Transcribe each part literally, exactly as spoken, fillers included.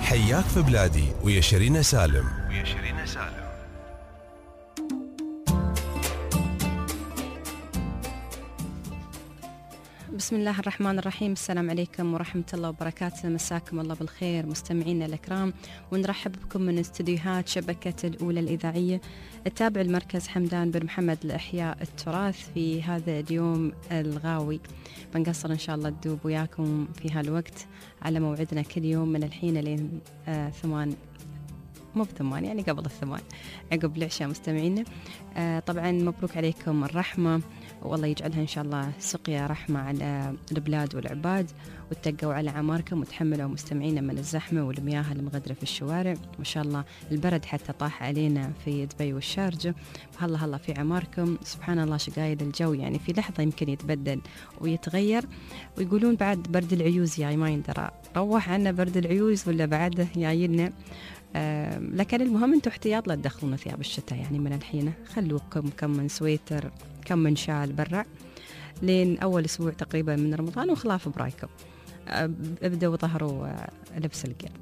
حياك في بلادي ويا شيرين سالم ويا شيرين سالم. بسم الله الرحمن الرحيم. السلام عليكم ورحمة الله وبركاته. مساكم الله بالخير مستمعينا الأكرام، ونرحب بكم من استديوهات شبكة الأولى الإذاعية التابع المركز حمدان بن محمد لإحياء التراث في هذا اليوم الغاوي. بنقصر إن شاء الله تدوب وياكم في هالوقت على موعدنا كل يوم من الحين لين آه ثمان مو بثمان يعني قبل الثمان عقب العشاء مستمعينا. آه طبعا مبروك عليكم الرحمة، والله يجعلها إن شاء الله سقيا رحمة على البلاد والعباد، واتقوا على عماركم وتحملوا مستمعينا من الزحمة والمياه المغدرة في الشوارع. ما شاء الله البرد حتى طاح علينا في دبي والشارجة، هلا هلا في عماركم. سبحان الله شقايد الجو يعني في لحظة يمكن يتبدل ويتغير، ويقولون بعد برد العيوز يا ما يندرى روح عنا برد العيوز ولا بعده جايلنا. آه لكن المهم انتم احتياط لا تدخلون ثياب الشتاء يعني من الحين، خلوكم كم من سويتر كم من شال برع لين أول أسبوع تقريبا من رمضان وخلاف برايكم. آه ابدأوا ظهروا آه لبس القير.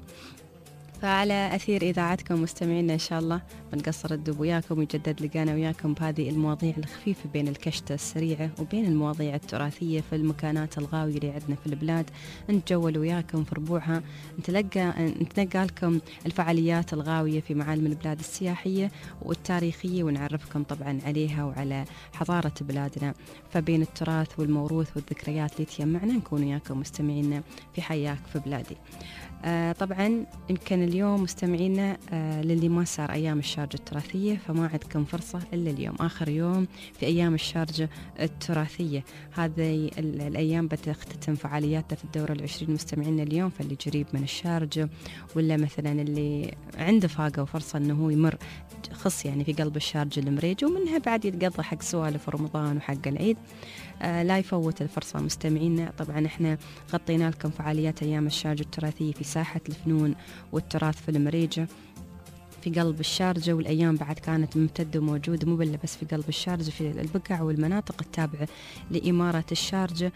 فعلى أثير إذاعتكم مستمعينا إن شاء الله بنقصر الدب وياكم ويجدد لقانا وياكم بهذه المواضيع الخفيفة بين الكشتة السريعة وبين المواضيع التراثية في المكانات الغاوية اللي عندنا في البلاد. نتجول وياكم في ربوعها، نتلقى نتنقى لكم الفعاليات الغاوية في معالم البلاد السياحية والتاريخية، ونعرفكم طبعا عليها وعلى حضارة بلادنا. فبين التراث والموروث والذكريات اللي تجمعنا نكون وياكم مستمعينا في حياك في بلادي. آه طبعا يمكن اليوم مستمعينا آه للي ما صار أيام الشارجة التراثية فما عندكم فرصة إلا اليوم، آخر يوم في أيام الشارجة التراثية. هذه الأيام بتختتم فعالياتها في الدورة العشرين مستمعينا اليوم. فاللي قريب من الشارجة ولا مثلا اللي عنده فاقة وفرصة أنه هو يمر خص يعني في قلب الشارجة المريج ومنها بعد يتقضى حق سوالف رمضان وحق العيد، آه لا يفوت الفرصة مستمعينا. طبعا احنا غطينا لكم فعاليات أيام الشارجة التراثية في ساحة الفنون والتراث في المريجة في قلب الشارجة، والأيام بعد كانت ممتدة وموجودة مو بس في قلب الشارجة، في البقع والمناطق التابعة لإمارة الشارجة.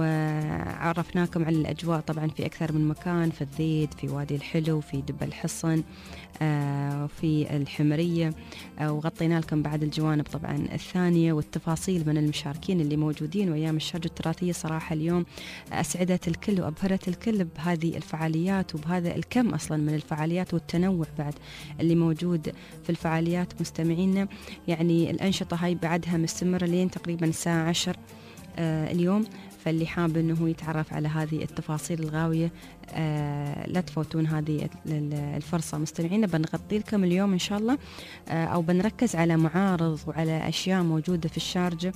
وعرفناكم على الأجواء طبعا في أكثر من مكان، في الذيد، في وادي الحلو، في دب الحصن، آه في الحمرية، آه وغطينا لكم بعد الجوانب طبعا الثانية والتفاصيل من المشاركين اللي موجودين. وأيام الشارجة التراثية صراحة اليوم أسعدت الكل وأبهرت الكل بهذه الفعاليات وبهذا الكم أصلا من الفعاليات والتنوع بعد اللي موجود في الفعاليات مستمعينا. يعني الأنشطة هاي بعدها مستمرة لين تقريبا الساعة عشر آه اليوم، فاللي حاب أنه يتعرف على هذه التفاصيل الغاوية آه لا تفوتون هذه الفرصة مستمعينا. بنغطي لكم اليوم إن شاء الله آه أو بنركز على معارض وعلى أشياء موجودة في الشارجة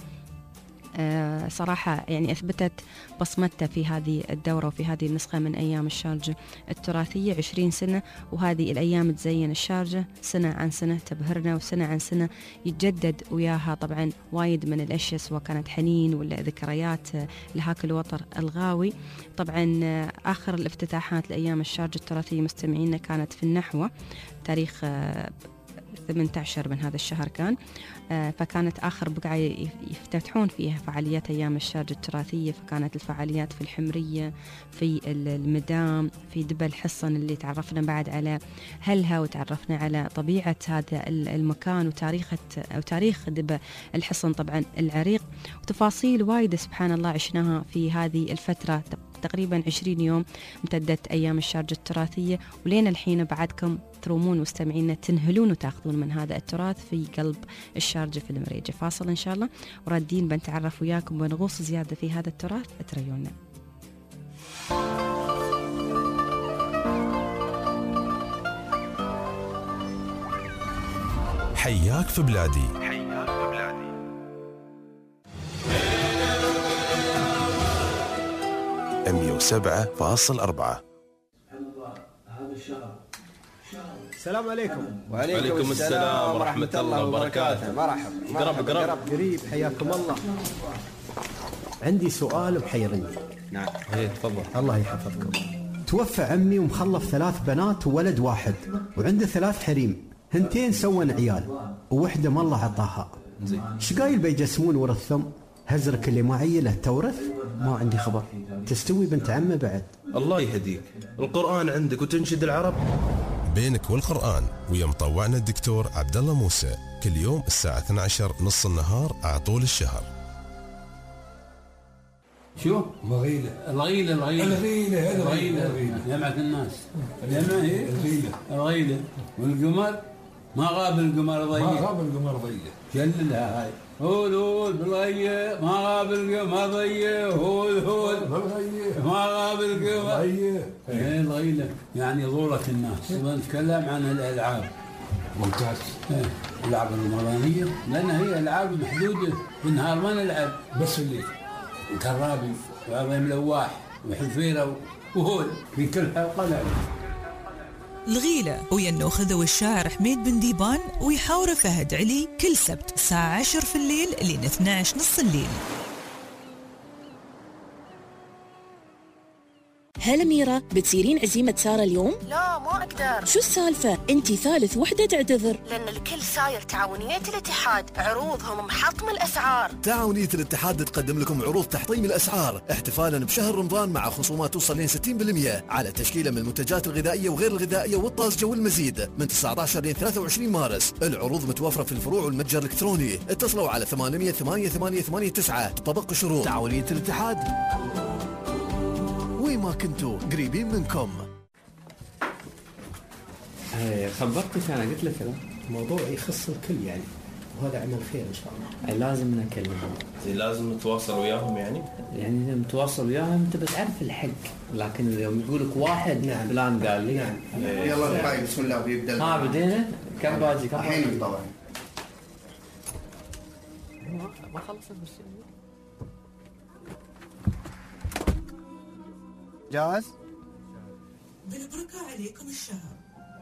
آه صراحة يعني أثبتت بصمتها في هذه الدورة وفي هذه النسخة من أيام الشارجة التراثية. عشرين سنة وهذه الأيام تزين الشارجة سنة عن سنة تبهرنا، وسنة عن سنة يتجدد وياها طبعا وايد من الأشياء سواء كانت حنين ولا ذكريات لهاك الوطر الغاوي. طبعا آه آخر الافتتاحات لأيام الشارجة التراثية مستمعينا كانت في النحوة تاريخ آه ثمانية عشر من هذا الشهر كان، آه فكانت آخر بقعة يفتتحون فيها فعاليات أيام الشارجة التراثية. فكانت الفعاليات في الحمرية، في المدام، في دب الحصن اللي تعرفنا بعد على هلها وتعرفنا على طبيعة هذا المكان وتاريخ وتاريخ دب الحصن طبعا العريق، وتفاصيل وايدة سبحان الله عشناها في هذه الفترة تقريبا عشرين يوم امتدت أيام الشارجة التراثية. ولين الحين بعدكم ترومون مستمعين تنهلون وتاخذون من هذا التراث في قلب الشارجة في المريجة. فاصل إن شاء الله وردين بنتعرف وياكم ونغوص زيادة في هذا التراث. اتريونا. حياك في بلادي. مية وسبعة فاصل أربعة. السلام عليكم. وعليكم السلام ورحمة الله وبركاته. مرحبا. قرب قرب قريب حياكم الله. عندي سؤال محيرني. نعم. ايه تفضل. الله يحفظكم. توفى عمي ومخلف ثلاث بنات وولد واحد، وعنده ثلاث حريم، هنتين سوون عيال ووحدة ما الله عطاها. زين. شقايل بيجسمون ورثهم؟ هزرك اللي ما عيله تورث؟ ما عندي خبر. تستوي بنت عمه بعد. الله يهديك، القرآن عندك وتنشد العرب. بينك والقرآن ويا مطوعنا الدكتور عبد الله موسى، كل يوم الساعة اثنتي عشرة نص النهار على طول الشهر. شو؟ الغيلة الغيلة الغيلة الغيلة هذا الغيلة جمعة الناس. جمعة هي الغيلة الغيلة. والقمر ما غاب القمر ضيق. ما غاب القمر ضيق. جللها هاي. هول هول بالغية ما غاب القمر ضيق. هول هول بالغية ما غاب القمر. غية. ايه الغيلة يعني ضولة الناس. ونتكلم عن الألعاب. ممتاز. ايه اللعبة الرمضانية لأن هي ألعاب محدودة، بالنهار ما نلعب بس الليل. كرابي وعظيم لواح وحفيرة وهول في كل حلقة لعبة. الغيلة ويا النوخذ والشاعر حميد بن ديبان ويحاور فهد علي كل سبت الساعة عشرة في الليل لين اثنتي عشرة نص الليل. هلا ميرا، بتسيرين عزيمة سارة اليوم؟ لا ما أقدر. شو السالفة؟ أنتي ثالث وحدة تعتذر. لأن الكل ساير تعاونية الاتحاد، عروضهم محطم الأسعار. تعاونية الاتحاد تقدم لكم عروض تحطيم الأسعار احتفالا بشهر رمضان مع خصومات توصل لين ستين بالمئة على تشكيلة من المنتجات الغذائية وغير الغذائية والطازجة والمزيد من تسعة عشر لين ثلاثة وعشرين مارس. العروض متوفرة في الفروع والمتجر الإلكتروني. اتصلوا على ثمانية ثمانية ثمانية ثمانية تسعة. تطبق الشروط. تعاونية الاتحاد وين ما كنتوا قريبين منكم. ايه خبرتك انا قلت لك لا موضوع يخص الكل يعني، وهذا عمل خير ان شاء الله. لازم نكلمهم. لازم نتواصل وياهم يعني. يعني اذا متواصل وياهم انت بتعرف الحق، لكن يوم يقول لك واحد نعم فلان قال لي نعم. يلا الحين بسم الله بيبدا. ها بدينا كم باجي كم الحين طبعا ما خلصت بس جاهز؟ بالبركة عليكم الشهر.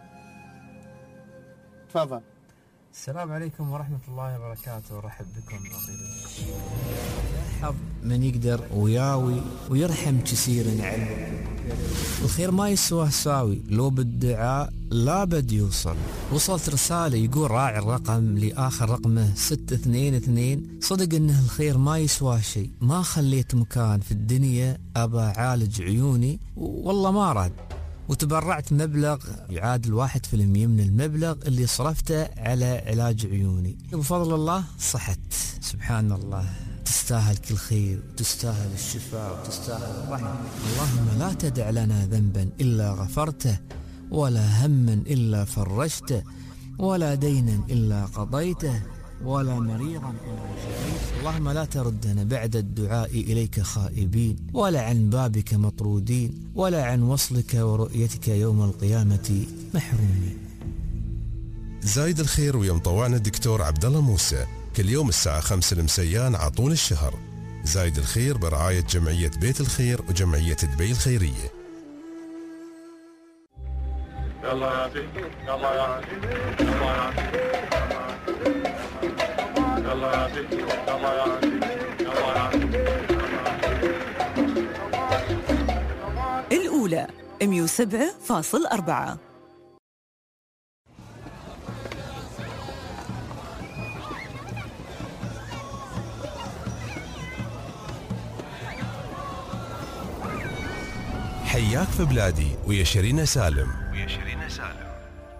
تفضل. السلام عليكم ورحمة الله وبركاته، ورحب بكم أخيرا. حظ من يقدر وياوي ويرحم كثير علمه. الخير ما يسوى ساوي، لو بالدعاء لا بد يوصل. وصلت رسالة يقول راعي الرقم لآخر رقمه ستة اثنين اثنين، صدق انه الخير ما يسوى شيء. ما خليت مكان في الدنيا أبا عالج عيوني والله ما راد، وتبرعت مبلغ يعادل واحد في المية من المبلغ اللي صرفته على علاج عيوني. بفضل الله صحت. سبحان الله، تستاهل كل خير وتستاهل الشفاء وتستاهل الرحمة. اللهم لا تدع لنا ذنبا إلا غفرته، ولا هما إلا فرجته، ولا دينا إلا قضيته، ولا مريضا إلا شفيته. اللهم لا تردنا بعد الدعاء إليك خائبين، ولا عن بابك مطرودين، ولا عن وصلك ورؤيتك يوم القيامة محرومين. زايد الخير ويا مطوعنا الدكتور عبد الله موسى، كل يوم الساعة خمسة المسيان على طول الشهر. زايد الخير برعاية جمعية بيت الخير وجمعية دبي الخيرية. يلا يا سيدي، يلا يا سيدي، يلا يا سيدي، يلا يا سيدي، يلا يا سيدي، يلا يا سيدي. الأولى مية وسبعة فاصل أربعة. حياك في بلادي ويا شيرين سالم. ويا شيرين سالم.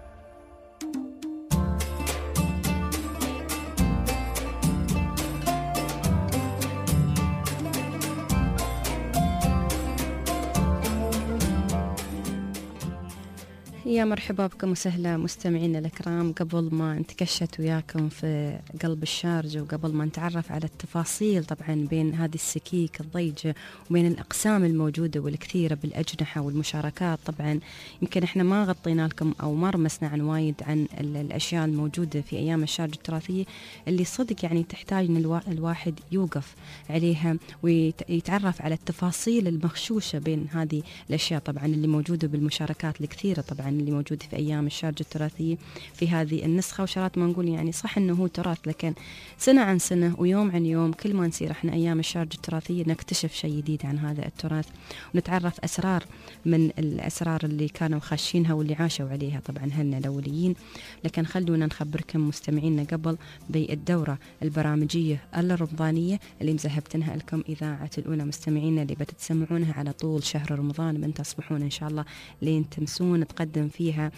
يا مرحبا بكم وسهلا مستمعينا الكرام. قبل ما نتكشت وياكم في قلب الشارجة وقبل ما نتعرف على التفاصيل طبعا بين هذه السكيك الضيجة وبين الأقسام الموجودة والكثيرة بالأجنحة والمشاركات، طبعا يمكن احنا ما غطينا لكم أو ما رمسنا عن وايد عن الأشياء الموجودة في أيام الشارجة التراثية اللي صدق يعني تحتاج أن الواحد يوقف عليها ويتعرف على التفاصيل المغشوشة بين هذه الأشياء طبعا اللي موجودة بالمشاركات الكثيرة طبعا اللي موجود في أيام الشارجة التراثية في هذه النسخة. وشرات ما نقول يعني صح أنه هو تراث، لكن سنة عن سنة ويوم عن يوم كل ما نصير احنا أيام الشارجة التراثية نكتشف شيء جديد عن هذا التراث، ونتعرف أسرار من الأسرار اللي كانوا خاشينها واللي عاشوا عليها طبعا هلنا الأوليين. لكن خلونا نخبركم مستمعينا قبل بالدورة البرامجية الرمضانية اللي مزهبتنها لكم إذاعة الأولى مستمعينا، اللي بتتسمعونها على طول شهر رمضان من تصبحون إن شاء الله لين تمسون، تقدم فيها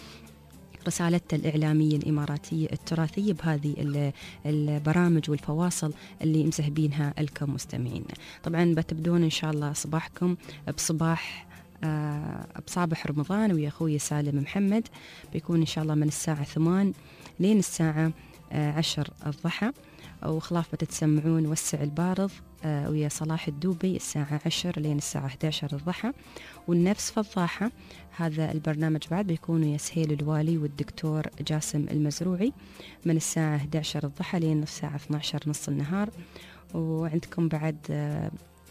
رسالتها الإعلامية الإماراتية التراثية بهذه البرامج والفواصل اللي مزهبينها لكم مستمعينا. طبعا بتبدون إن شاء الله صباحكم بصباح آه بصابح رمضان ويا أخوي سالم محمد، بيكون إن شاء الله من الساعة ثمان لين الساعة آه عشر الضحى، وخلاف بتتسمعون وسع البارض آه ويا صلاح الدوبي الساعة عشر لين الساعة إحدى عشر الضحى، والنفس فضاحة هذا البرنامج بعد بيكون ويا سهيل الوالي والدكتور جاسم المزروعي من الساعة إحدى عشر الضحى لين الساعة اثني عشر نص النهار. وعندكم بعد آه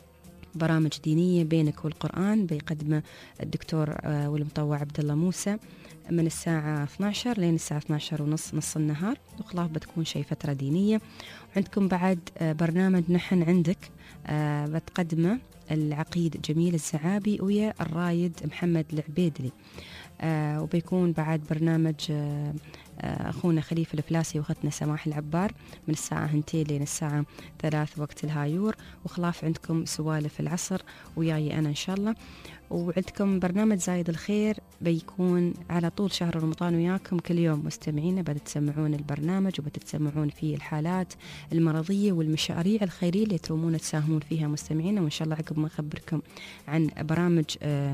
برامج دينية بينك والقرآن بيقدمه الدكتور آه والمطوع عبد الله موسى من الساعة اثني عشر لين الساعة اثني عشر ونص نص النهار، وخلاف بتكون شيء فترة دينية. وعندكم بعد آه برنامج نحن عندك آه بتقدمه العقيد جميل الزعابي ويا الرايد محمد العبيدلي. آه وبيكون بعد برنامج آه آه أخونا خليفة الفلاسي وأختنا سماح العبار من الساعة هنتين لين الساعة ثلاث وقت الهايور. وخلاف عندكم سوالف العصر وياي أنا إن شاء الله. وعندكم برنامج زايد الخير بيكون على طول شهر رمضان وياكم كل يوم مستمعين، بتتسمعون البرنامج وبتتسمعون فيه الحالات المرضية والمشاريع الخيرية اللي ترومون تساهمون فيها مستمعين. وإن شاء الله عقب ما أخبركم عن برامج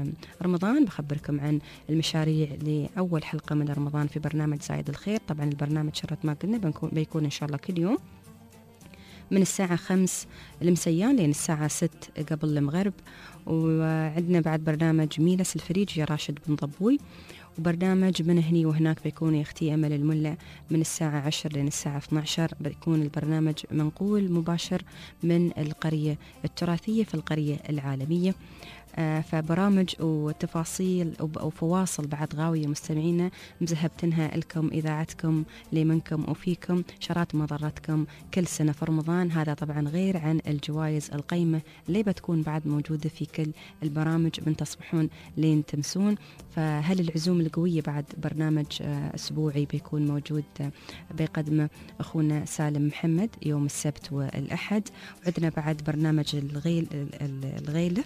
رمضان بخبركم عن المشاريع لأول حلقة من رمضان في برنامج زايد الخير. طبعا البرنامج شرط ما قلنا بيكون إن شاء الله كل يوم من الساعة خمس المسيان لين الساعة ست قبل المغرب. وعندنا بعد برنامج ميلس الفريج يا راشد بن ضبوي، وبرنامج من هني وهناك بيكون يختي أمل الملا من الساعة عشر لين الساعة اثني عشر. بيكون البرنامج منقول مباشر من القرية التراثية في القرية العالمية. آه فبرامج وتفاصيل وفواصل بعد غاوية مستمعينا مزهبتنها لكم إذاعتكم لمنكم وفيكم شرات مضرتكم كل سنة في رمضان. هذا طبعا غير عن الجوائز القيمة اللي بتكون بعد موجودة في كل البرامج من تصبحون لين تمسون. فهل العزوم القوية بعد برنامج آه أسبوعي بيكون موجود آه بيقدمه أخونا سالم محمد يوم السبت والأحد. وعندنا بعد برنامج الغيل الغيلة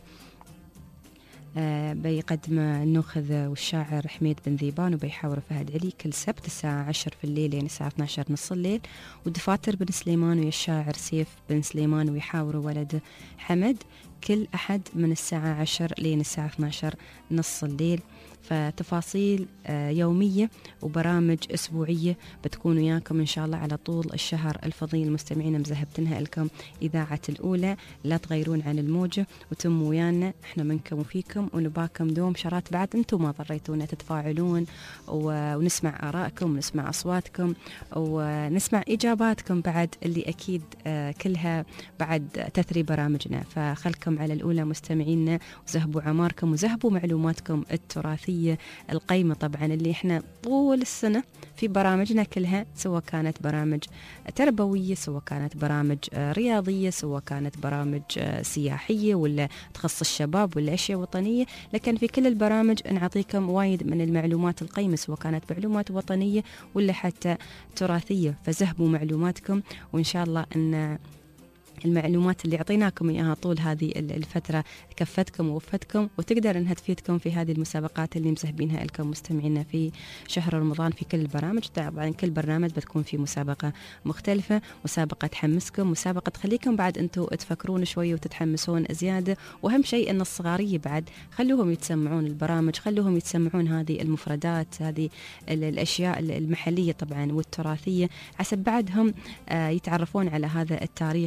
آه بيقدم النوخذ والشاعر حميد بن ذيبان وبيحاور فهد علي كل سبت الساعة عشر في الليل يعني الساعة اثني عشر نص الليل. ودفاتر بن سليمان ويا الشاعر سيف بن سليمان ويحاوروا ولده حمد كل أحد من الساعة عشر لين الساعة اثني عشر نص الليل. فتفاصيل يومية وبرامج أسبوعية بتكون وياكم إن شاء الله على طول الشهر الفضيل مستمعين مزهبتنها لكم إذاعة الأولى. لا تغيرون عن الموجة وتموا ويانا، إحنا منكم وفيكم ونباكم دوم شرات بعد أنتم ما ضريتونا تتفاعلون ونسمع آرائكم ونسمع أصواتكم ونسمع إجاباتكم بعد اللي أكيد كلها بعد تثري برامجنا. فخلكم على الأولى مستمعينا وزهبوا عماركم وزهبوا معلوماتكم التراثية القيمة طبعا اللي احنا طول السنة في برامجنا كلها، سواء كانت برامج تربوية سواء كانت برامج رياضية سواء كانت برامج سياحية ولا تخص الشباب ولا أشياء وطنية، لكن في كل البرامج نعطيكم وايد من المعلومات القيمة سواء كانت معلومات وطنية ولا حتى تراثية. فزهبوا معلوماتكم وإن شاء الله أن المعلومات اللي عطيناكم إياها طول هذه الفترة كفتكم ووفتكم وتقدر أنها تفيدكم في هذه المسابقات اللي مسهبينها لكم مستمعينا في شهر رمضان في كل البرامج. طبعا كل برنامج بتكون في مسابقة مختلفة، مسابقة تحمسكم، مسابقة تخليكم بعد أنتوا تفكرون شوي وتتحمسون زيادة. وأهم شيء أن الصغارية بعد خلوهم يتسمعون البرامج، خلوهم يتسمعون هذه المفردات، هذه الأشياء المحلية طبعا والتراثية، عسى بعدهم يتعرفون على هذا التاريخ وعلى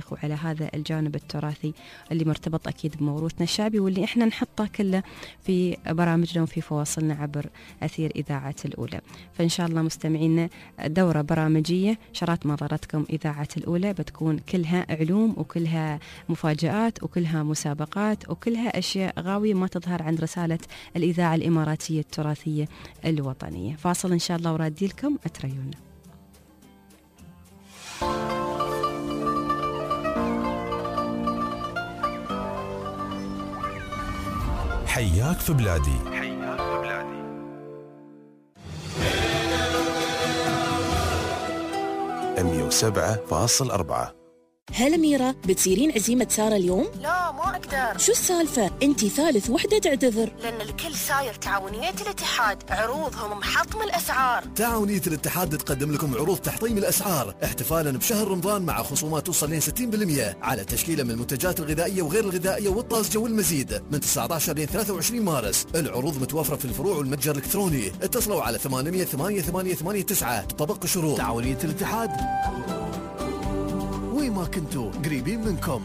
هذا الجانب التراثي اللي مرتبط أكيد بموروثنا الشعبي، واللي إحنا نحطه كله في برامجنا وفي فواصلنا عبر أثير إذاعة الأولى. فإن شاء الله مستمعينا دورة برامجية شرات ما ضرتكم إذاعة الأولى بتكون كلها علوم وكلها مفاجآت وكلها مسابقات وكلها أشياء غاوية ما تظهر عن رسالة الإذاعة الإماراتية التراثية الوطنية. فاصل إن شاء الله ورادي لكم أتريونا. حياك في بلادي. مية وسبعة فاصل أربعة. هلا ميرا، بتسيرين عزيمة سارة اليوم؟ لا ما أقدر. شو السالفة؟ أنتي ثالث وحدة تعتذر. لأن الكل ساير تعاونية الاتحاد، عروضهم محطم الأسعار. تعاونية الاتحاد تقدم لكم عروض تحطيم الأسعار احتفالا بشهر رمضان مع خصومات توصل لين ستين بالمئة على تشكيلة من المنتجات الغذائية وغير الغذائية والطازجة والمزيد من تسعة عشر لين ثلاثة وعشرين مارس. العروض متوفرة في الفروع والمتجر الإلكتروني. اتصلوا على ثمانية ثمانية ثمانية ثمانية تسعة. تطبق الشروط. تعاونية الاتحاد، وين ما كنتوا قريبين منكم.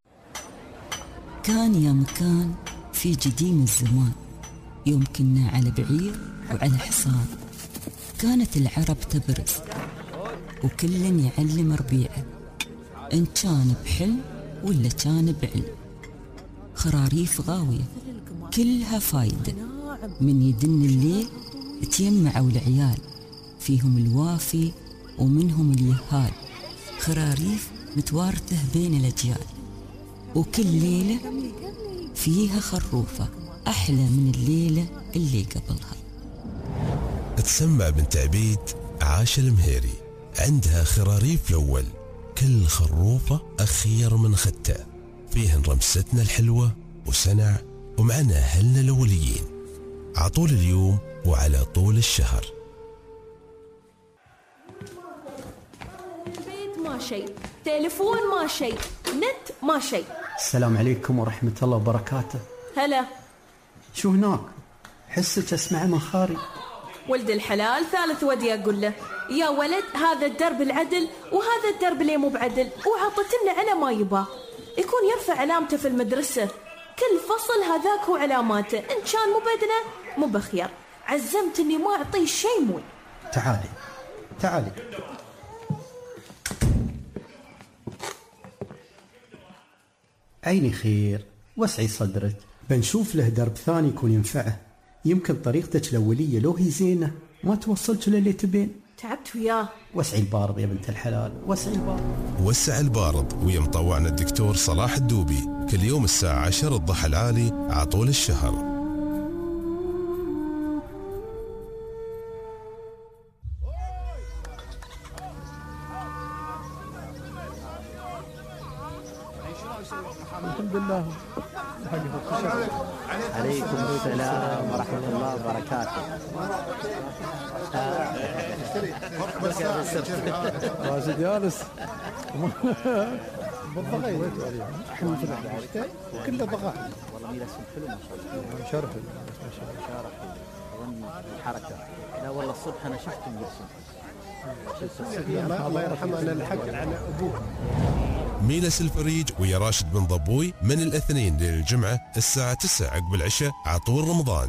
كان يا مكان في جديم الزمان، يوم كنا على بعير وعلى حصان، كانت العرب تبرز وكل يعلم ربيعه، إن كان بحلم ولا كان بعلم. خراريف غاوية كلها فايدة، من يدن الليل تيمعوا العيال، فيهم الوافي ومنهم اليهال. خراريف متوارثه بين الأجيال، وكل ليلة فيها خروفة أحلى من الليلة اللي قبلها. تسمى بنت عبيد عاش المهيري، عندها خراريف الأول، كل خروفة أخير من ختة، فيهن رمستنا الحلوة وسنع ومعنا أهلنا الأوليين عطول اليوم وعلى طول الشهر. ما شيء، تليفون ما شيء، نت ما شيء. السلام عليكم ورحمة الله وبركاته. هلا. شو هناك؟ حسك أسمع من خاري. ولد الحلال ثالث ودي أقول له يا ولد هذا الدرب العدل وهذا الدرب اللي مو بعدل، وعطتنا على ما يباه، يكون يرفع علامته في المدرسة، كل فصل هذاك هو علاماته، إن كان مو بدنا مو بخير. عزمت إني ما أعطيه شيء موي. تعالي تعالي. عيني خير، وسعي صدرك، بنشوف له درب ثاني يكون ينفعه، يمكن طريقتك الأولية لو هي زينة ما توصلت للي تبين. تعبت وياه. وسعي البارض يا بنت الحلال، وسعي البارض. وسع البارض ويا مطوعنا الدكتور صلاح الدوبي كل يوم الساعة عشر الضحى العالي عطول الشهر. الحمد لله. عليكم السلام ورحمة الله وبركاته. واجد جالس بالضغط احنا كله ضغط. والله ميلاد حلو ما شاء الله. شرف شرف اظن الحركة. لا والله الصبح انا شفتهم يرسم. الله يرحمه انا الحق على ابوه. ميلس الفريج ويا راشد بن ضبوي من الاثنين للجمعة الساعة تسعة عقب العشاء عطول رمضان.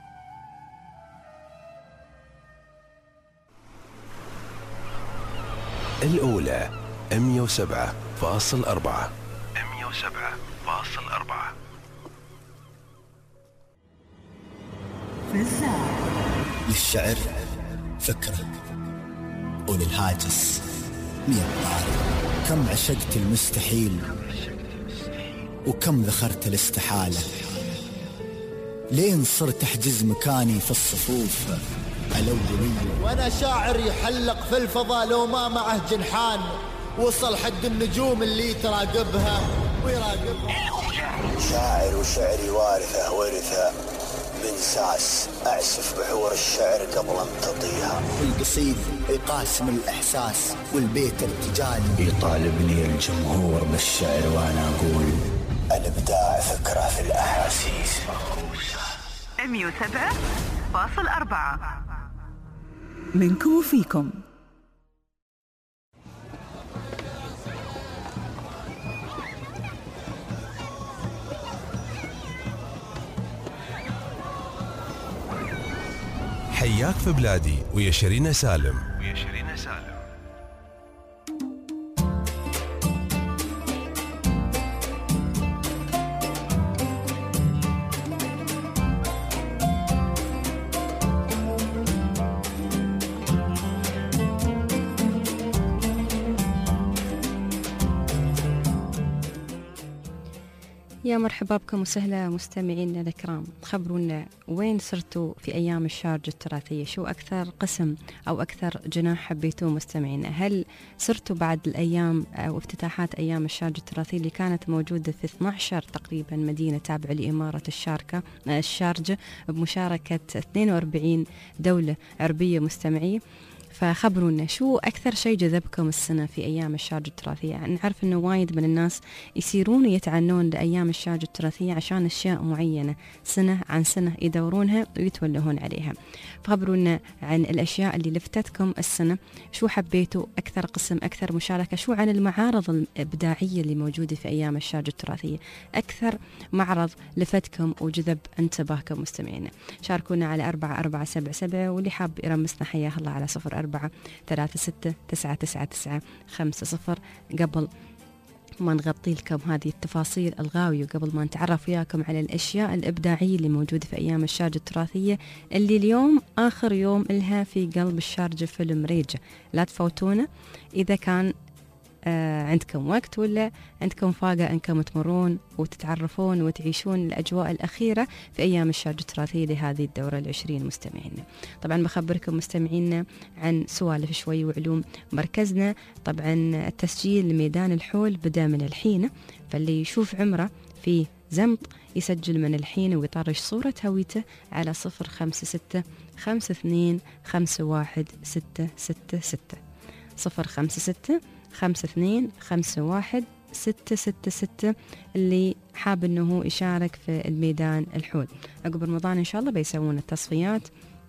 الأولى مية وسبعة فاصل أربعة. مية وسبعة فاصل أربعة. للشعر فكرة وللهاجس مية طارق. كم عشقت المستحيل وكم ذخرت الاستحالة، لين صرت أحجز مكاني في الصفوف الأولية. وأنا شاعر يحلق في الفضاء لو ما معه جنحان، وصل حق النجوم اللي تراقبها ويراقبها. شاعر وشعري وارثة ورثة من ساس، أعسف بحور الشعر قبل أن تطيها. القصيد يقاسم الإحساس والبيت ارتجالي، يطالبني الجمهور بالشعر وأنا أقول الإبداع فكرة في الأحاسيس. مية وسبعة فاصل أربعة منكم وفيكم. حياك في بلادي ويا شيرين سالم. ويا شيرين سالم. يا مرحبا بكم وسهلا مستمعينا الكرام. خبرونا وين صرتوا في أيام الشارجة التراثية؟ شو أكثر قسم أو أكثر جناح حبيتوه مستمعينا؟ هل صرتوا بعد الأيام أو افتتاحات أيام الشارجة التراثية اللي كانت موجودة في اثنتي عشرة تقريبا مدينة تابعة لإمارة الشاركة الشارجة بمشاركة اثنين وأربعين دولة عربية مستمعية؟ فخبرونا شو أكثر شيء جذبكم السنة في أيام الشارجة التراثية. يعني نعرف أنه وايد من الناس يسيرون ويتعنون لأيام الشارجة التراثية عشان أشياء معينة سنة عن سنة يدورونها ويتولهون عليها. فخبرونا عن الأشياء اللي لفتتكم السنة، شو حبيتوا أكثر قسم، أكثر مشاركة، شو عن المعارض الإبداعية اللي موجودة في أيام الشارجة التراثية، أكثر معرض لفتكم وجذب انتباهكم مستمعينا. شاركونا على أربعة أربعة سبعة سبعة، واللي حاب يرمسنا حياه الله على صفر أربعة ثلاثة ستة تسعة تسعة تسعة خمسة صفر. قبل ما نغطي لكم هذه التفاصيل الغاوية وقبل ما نتعرف وياكم على الأشياء الإبداعية اللي موجودة في أيام الشارجة التراثية اللي اليوم آخر يوم إلها في قلب الشارجة في المريجة، لا تفوتونا إذا كان آه عندكم وقت ولا عندكم فاقة أنكم تمرون وتتعرفون وتعيشون الأجواء الأخيرة في أيام الشارجة التراثية لهذه الدورة العشرين مستمعينا. طبعا بخبركم مستمعينا عن سوالف شوي وعلوم مركزنا. طبعا التسجيل لميدان الحول بدأ من الحين، فاللي يشوف عمره في زمط يسجل من الحين ويطرش صورة هويته على صفر خمسة ستة خمسة اثنين خمسة واحد ستة ستة ستة صفر خمسة ستة خمسة اثنين خمسة واحد ستة ستة ستة. اللي حاب انه يشارك في الميدان الحول عقب رمضان ان شاء الله بيسوون التصفيات،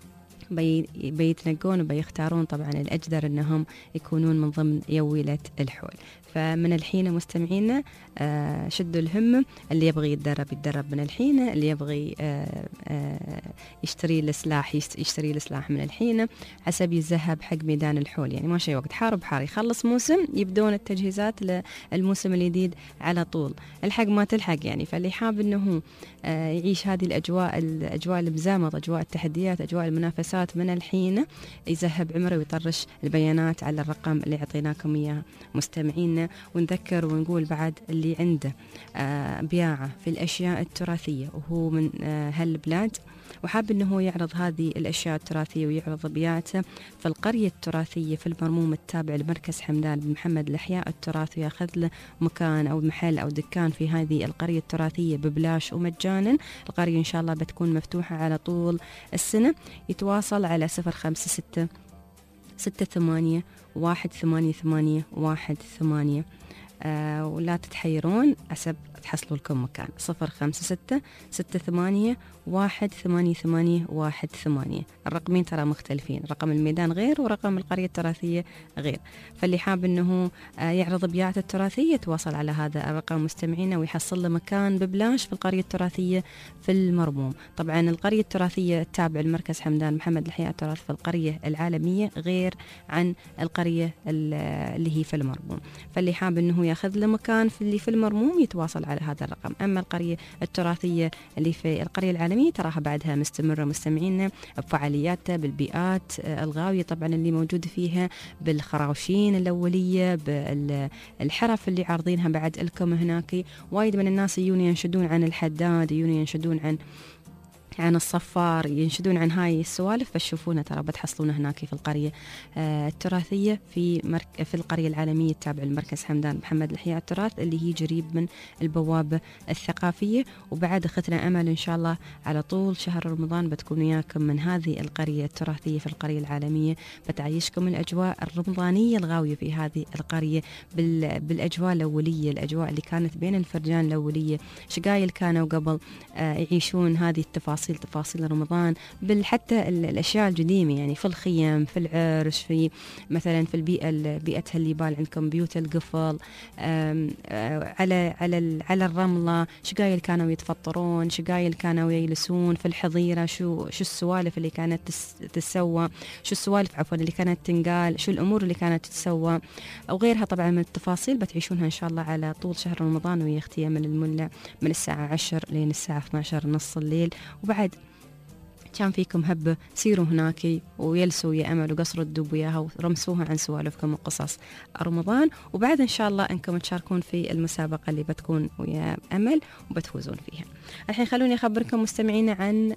بي بيتنقون وبيختارون طبعا الأجدر أنهم يكونون من ضمن يويلة الحول. فمن الحين مستمعينا آه شدوا الهمة، اللي يبغي يتدرب يتدرب من الحين، اللي يبغي آه آه يشتري السلاح يشتري السلاح من الحين حسب يذهب حق ميدان الحول. يعني ما شيء وقت حار بحار، يخلص موسم يبدون التجهيزات للموسم الجديد على طول، الحق ما تلحق يعني. فاللي حاب أنه آه يعيش هذه الأجواء الأجواء المزامط، أجواء التحديات، أجواء المنافسات من الحين، يذهب عمره ويطرش البيانات على الرقم اللي عطيناكم إياه مستمعينا. ونذكر ونقول بعد اللي عنده آه بياعة في الأشياء التراثية وهو من آه هالبلاد وحاب أنه يعرض هذه الأشياء التراثية ويعرض بياعته في القرية التراثية في المرموم التابع لمركز حمدان بن محمد لإحياء التراث، ويأخذ له مكان أو محل أو دكان في هذه القرية التراثية ببلاش ومجانا. القرية إن شاء الله بتكون مفتوحة على طول السنة. يتواصل على صفر خمسة ستة ستة ثمانية واحد ثمانية ثمانية واحد ثمانية. آه ولا تتحيرون حسب تحصلوا لكم مكان صفر خمسة ستة ستة ثمانية واحد ثمانية ثمانية واحد ثمانية. الرقمين ترى مختلفين، رقم الميدان غير ورقم القرية التراثية غير. فاللي حاب أنه يعرض بياعته التراثية يتواصل على هذا الرقم مستمعينا ويحصل له مكان ببلاش في القرية التراثية في المرموم. طبعا القرية التراثية التابعة لمركز حمدان محمد لإحياء التراث في القرية العالمية غير عن القرية اللي هي في المرموم. فاللي حاب أنه ياخذ له مكان في اللي في المرموم يتواصل على هذا الرقم. أما القرية التراثية اللي في القرية العالمية تراها بعدها مستمرة مستمعينا بفعالياتها بالبيئات الغاوية طبعا اللي موجود فيها، بالخراوشين الأولية، بالحرف اللي عارضينها بعد لكم هناك. وايد من الناس يجون ينشدون عن الحداد، يجون ينشدون عن عن الصفار، ينشدون عن هاي السوالف، بتشوفونها ترى بتحصلونها هناك في القرية آه التراثية في مرك... في القرية العالمية التابعة لمركز حمدان محمد لإحياء التراث اللي هي قريب من البوابة الثقافية. وبعد أخذنا أمل إن شاء الله على طول شهر رمضان بتكون وياكم من هذه القرية التراثية في القرية العالمية، بتعيشكم الأجواء الرمضانية الغاوية في هذه القرية بال... بالأجواء الأولية، الأجواء اللي كانت بين الفرجان الأولية، شقايل كانوا قبل آه يعيشون هذه التفاصيل تفاصيل تفاصيل رمضان، بل حتى الأشياء القديمة يعني في الخيم، في العرش، في مثلا في البيئة بيئة هالليبال عندكم بيوت القفل، على على على الرملة، شقايل كانوا يتفطرون، شقايل كانوا يجلسون في الحظيرة، شو شو السوالف اللي كانت تسوى، شو السوالف عفوا اللي كانت تنقال، شو الأمور اللي كانت تتسوى وغيرها طبعا من التفاصيل بتعيشونها إن شاء الله على طول شهر رمضان ويختيم من الملة من الساعة عشر لين الساعة اثنا عشر نص الليل. وبعد كان فيكم هبة سيروا هناك ويلسوا يا أمل وقصروا الدب وياها ورمسوها عن سوالفكم وقصص رمضان. وبعد إن شاء الله أنكم تشاركون في المسابقة اللي بتكون ويا أمل وبتفوزون فيها. الحين خلوني أخبركم مستمعين عن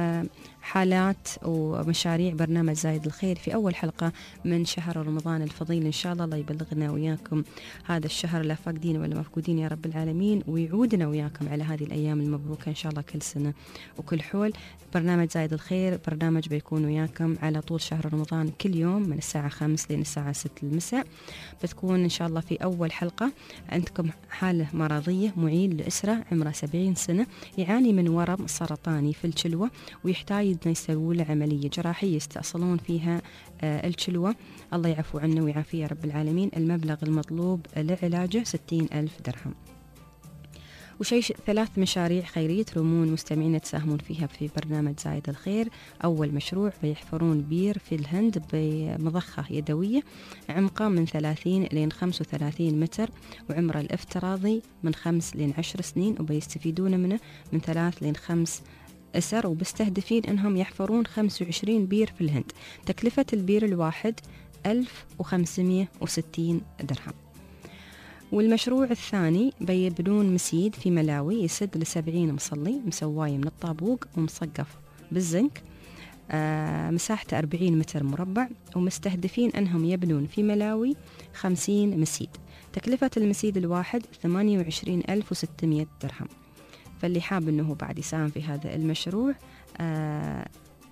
حالات ومشاريع برنامج زايد الخير في أول حلقة من شهر رمضان الفضيل. إن شاء الله الله يبلغنا وياكم هذا الشهر لا فاقدين ولا مفقودين يا رب العالمين، ويعودنا وياكم على هذه الأيام المبروكة إن شاء الله كل سنة وكل حول. برنامج زايد الخير برنامج بيكون وياكم على طول شهر رمضان كل يوم من الساعة خمس لين الساعة ست المساء. بتكون إن شاء الله في أول حلقة عندكم حالة مرضية، معين لأسرة عمره سبعين سنة يعاني من ورم سرطاني في الكلوة ويحتاج إنه يسوي له عملية جراحية يستأصلون فيها آه الكلوة. الله يعفو عنه ويعافيه يا رب العالمين. المبلغ المطلوب لعلاجه ستين ألف درهم. وشيء ثلاث مشاريع خيرية ترومون مستمعين تساهمون فيها في برنامج زايد الخير. أول مشروع بيحفرون بير في الهند بمضخة يدوية عمقه من ثلاثين لين خمسة وثلاثين متر وعمره الافتراضي من خمس لين عشر سنين، وبيستفيدون منه من ثلاث لين خمس أسر، وبستهدفين أنهم يحفرون خمسة وعشرين بير في الهند. تكلفة البير الواحد ألف وخمسمائة وستين درهم. والمشروع الثاني بيبنون مسيد في ملاوي يسد لسبعين مصلي مسواي من الطابوق ومصقف بالزنك، آه مساحته أربعين متر مربع، ومستهدفين أنهم يبنون في ملاوي خمسين مسيد. تكلفة المسيد الواحد ثمانية وعشرين ألف وستمائة درهم. فاللي حاب أنه بعد يساهم في هذا المشروع آه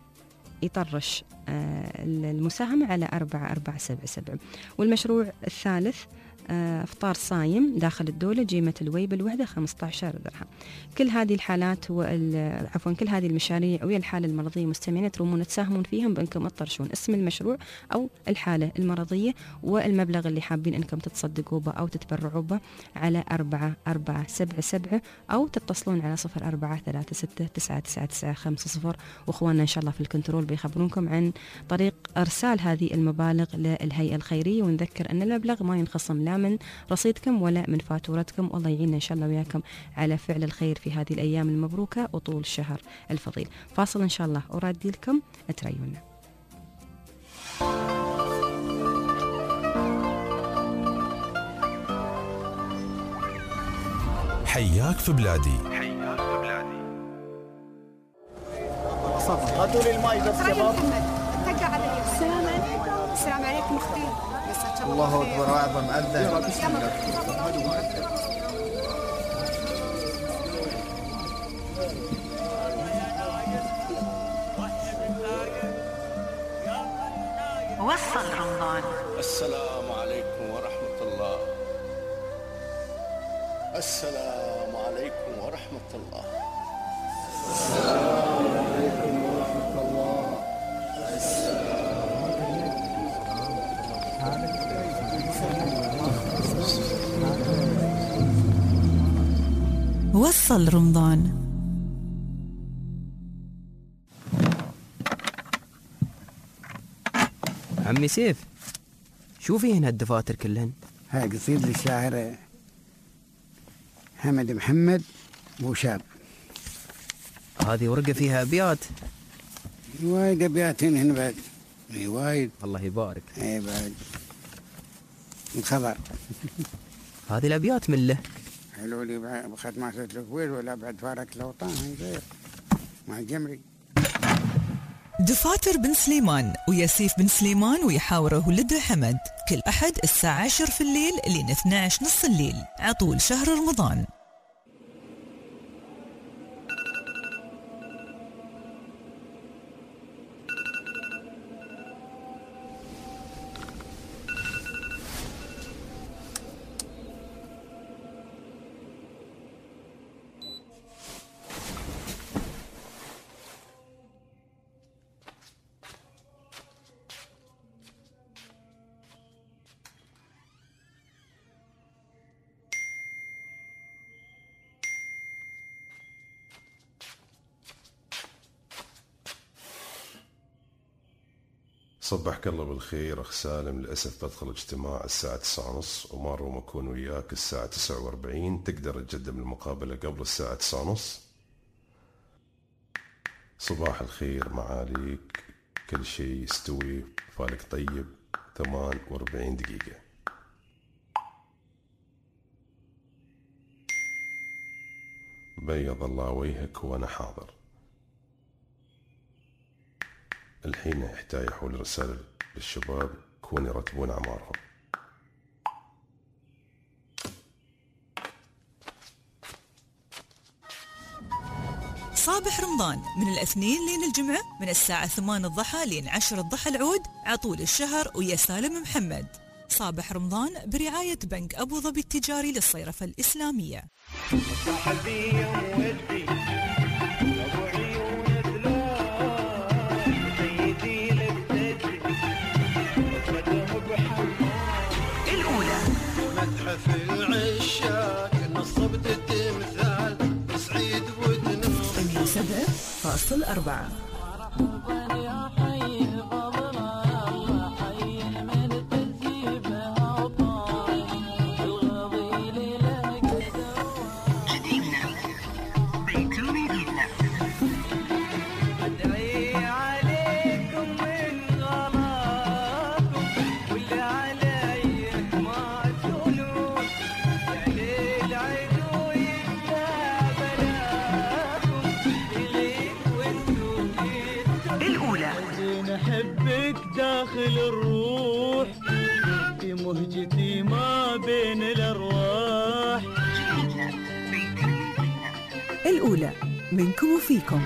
يطرش آه المساهمة على أربعة أربعة سبعة سبعة. والمشروع الثالث افطار صايم داخل الدولة جيمة الويب الوحدة خمسة عشر درهم. كل هذه الحالات عفوا كل هذه المشاريع ويا الحالة المرضية مستمعين ترومون تساهمون فيهم بأنكم تطرشون اسم المشروع أو الحالة المرضية والمبلغ اللي حابين أنكم تتصدقوا به أو تتبرعوا به على أربعة أربعة سبعة سبعة، أو تتصلون على صفر أربعة ثلاثة ستة تسعة تسعة تسعة خمسة صفر، وأخواننا إن شاء الله في الكنترول بيخبرونكم عن طريق إرسال هذه المبالغ للهيئة الخيرية. ونذكر أن المبلغ ما ينخصم لا من رصيدكم ولا من فاتورتكم، والله يعيننا إن شاء الله وياكم على فعل الخير في هذه الأيام المبروكة وطول الشهر الفضيل. فاصل إن شاء الله أرادي لكم أتريونا. حياك في بلادي. حياك في بلادي. هاتوا لي الماي بس شباب. السلام عليكم. السلام عليكم اختي. الله اكبر واعظم اذن. وصل رمضان. السلام عليكم ورحمة الله. السلام عليكم ورحمة الله. السلام عليكم ورحمة الله. وصل رمضان. عمي سيف، شوفي هنا الدفاتر كلهن. هاي قصيد للشاعر حمد محمد بوشاب. هذه ورقة فيها أبيات. وايد أبيات هنا بعد. اي وايد. الله يبارك. اي بعد الخبر. هذه الأبيات من له. حلو لي بخد ما صرت الكويت ولا بعد فارق الأوطان هاي غير مع الجمري. دفاتر بن سليمان وياسيف بن سليمان ويحاوره ولده حمد كل أحد الساعة عشر في الليل لين اثني عشر نص الليل عطول شهر رمضان. صبحك الله بالخير أخ سالم. للأسف بدخل اجتماع الساعة تسعة ونص وما روم أكون وياك الساعة تسعة وأربعين. تقدر تقدم المقابلة قبل الساعة تسعة ونص؟ صباح الخير معاليك، كل شيء يستوي، فالك طيب. ثمان وأربعين دقيقة. بيض الله وجهك وأنا حاضر. الحين يحتاج حول رسالة للشباب كون يرتبون أعمارهم. صابح رمضان من الاثنين لين الجمعة من الساعة ثمان الضحى لين عشر الضحى العود عطول الشهر ويا سالم محمد. صابح رمضان برعاية بنك أبو ظبي التجاري للصيرفة الإسلامية. الأولى متحف العشاق نصبت التمثال سعيد ودنف مية وسبعة فاصل أربعة. داخل الروح في مهجتي ما بين الأرواح. الأولى منكم وفيكم.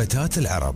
فتاة العرب.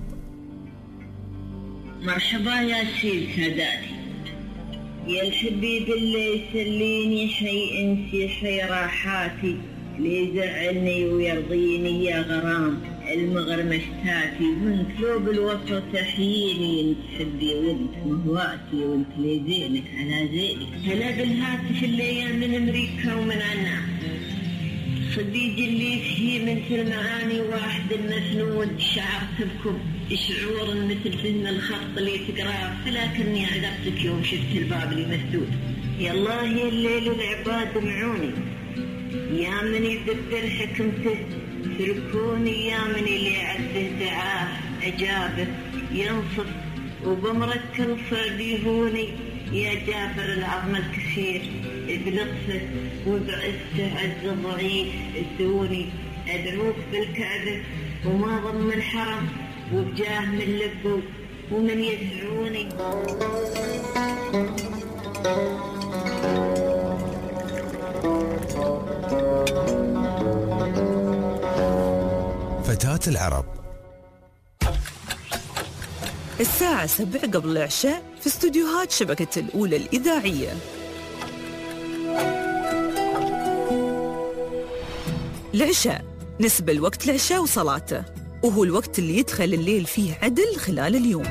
مرحبا يا سيد ساداتي، يا الحبيب اللي يسليني حي انسي حي راحاتي، اللي يزعلني ويرضيني يا غرام المغرمشتاتي، وانت لو بالوسط تحييني انت حبي وانت مهواتي وانت لي زينك على زينك. هلا بالهاتف اللي من امريكا ومن عنا، صديقي اللي فيه مثل المعاني واحد المسنود، شعر تبكب شعور مثل فن الخط اللي تقراه، فلكني عذبتك يوم شفت الباب اللي مسدود. يا الله يا الليل العباد دمعوني، يا من يدبر حكمته تركوني، يا من اللي عبده دعاه أجابه ينصف وبمرك الصديهوني، يا جابر العظم الكثير بلطفه وبعزته عز الضعيف الدوني، أدعوك بالكعبة وما ضم الحرم وبجاه من لبه ومن يسعوني. فتاة العرب. الساعة سبع قبل العشاء في استوديوهات شبكة الأولى الإذاعية. العشاء نسبة لوقت العشاء وصلاته، وهو الوقت اللي يدخل الليل فيه عدل خلال اليوم.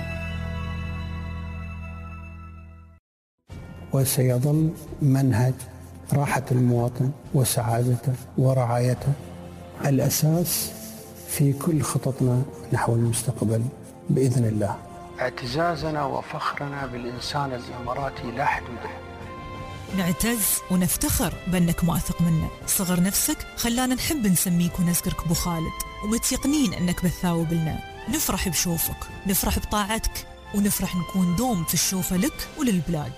وسيظل منهج راحة المواطن وسعادته ورعايته الأساس في كل خططنا نحو المستقبل بإذن الله. اعتزازنا وفخرنا بالإنسان الإماراتي لا حدود له. نعتز ونفتخر بأنك واثق منا، صغر نفسك خلانا نحب نسميك ونذكرك أبو خالد، ومتيقنين أنك بتثاوب لنا. نفرح بشوفك، نفرح بطاعتك، ونفرح نكون دوم في الشوفة لك وللبلاد.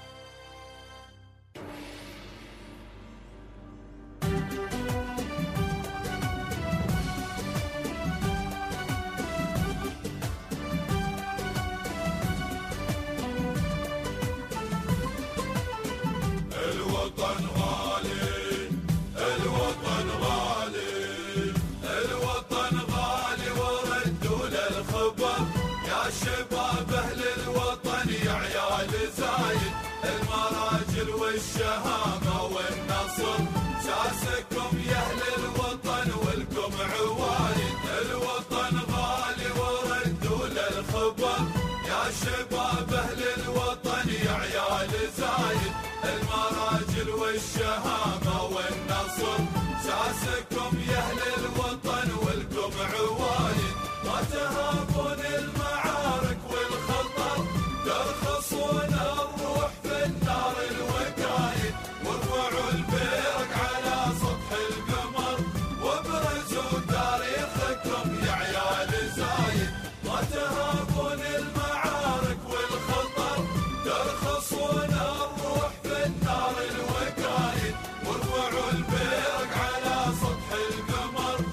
الشهامة والنصر ساسكم يا أهل الوطن والكم عوايد. الوطن غالي وردوا للخبر يا شباب أهل الوطن يا عيال زايد. المراجل والشهامة والنصر ساسكم يا أهل الوطن والكم عوايد. ما تهابون المعارك والخطر ترخصون الروح في النار الوقايد. وارفعوا البيرق على سطح القمر وابرزوا تاريخكم يا عيال زايد. ما تهابون المعارك والخطر ترخصون الروح في النار الوقايد. وارفعوا البيرق على سطح القمر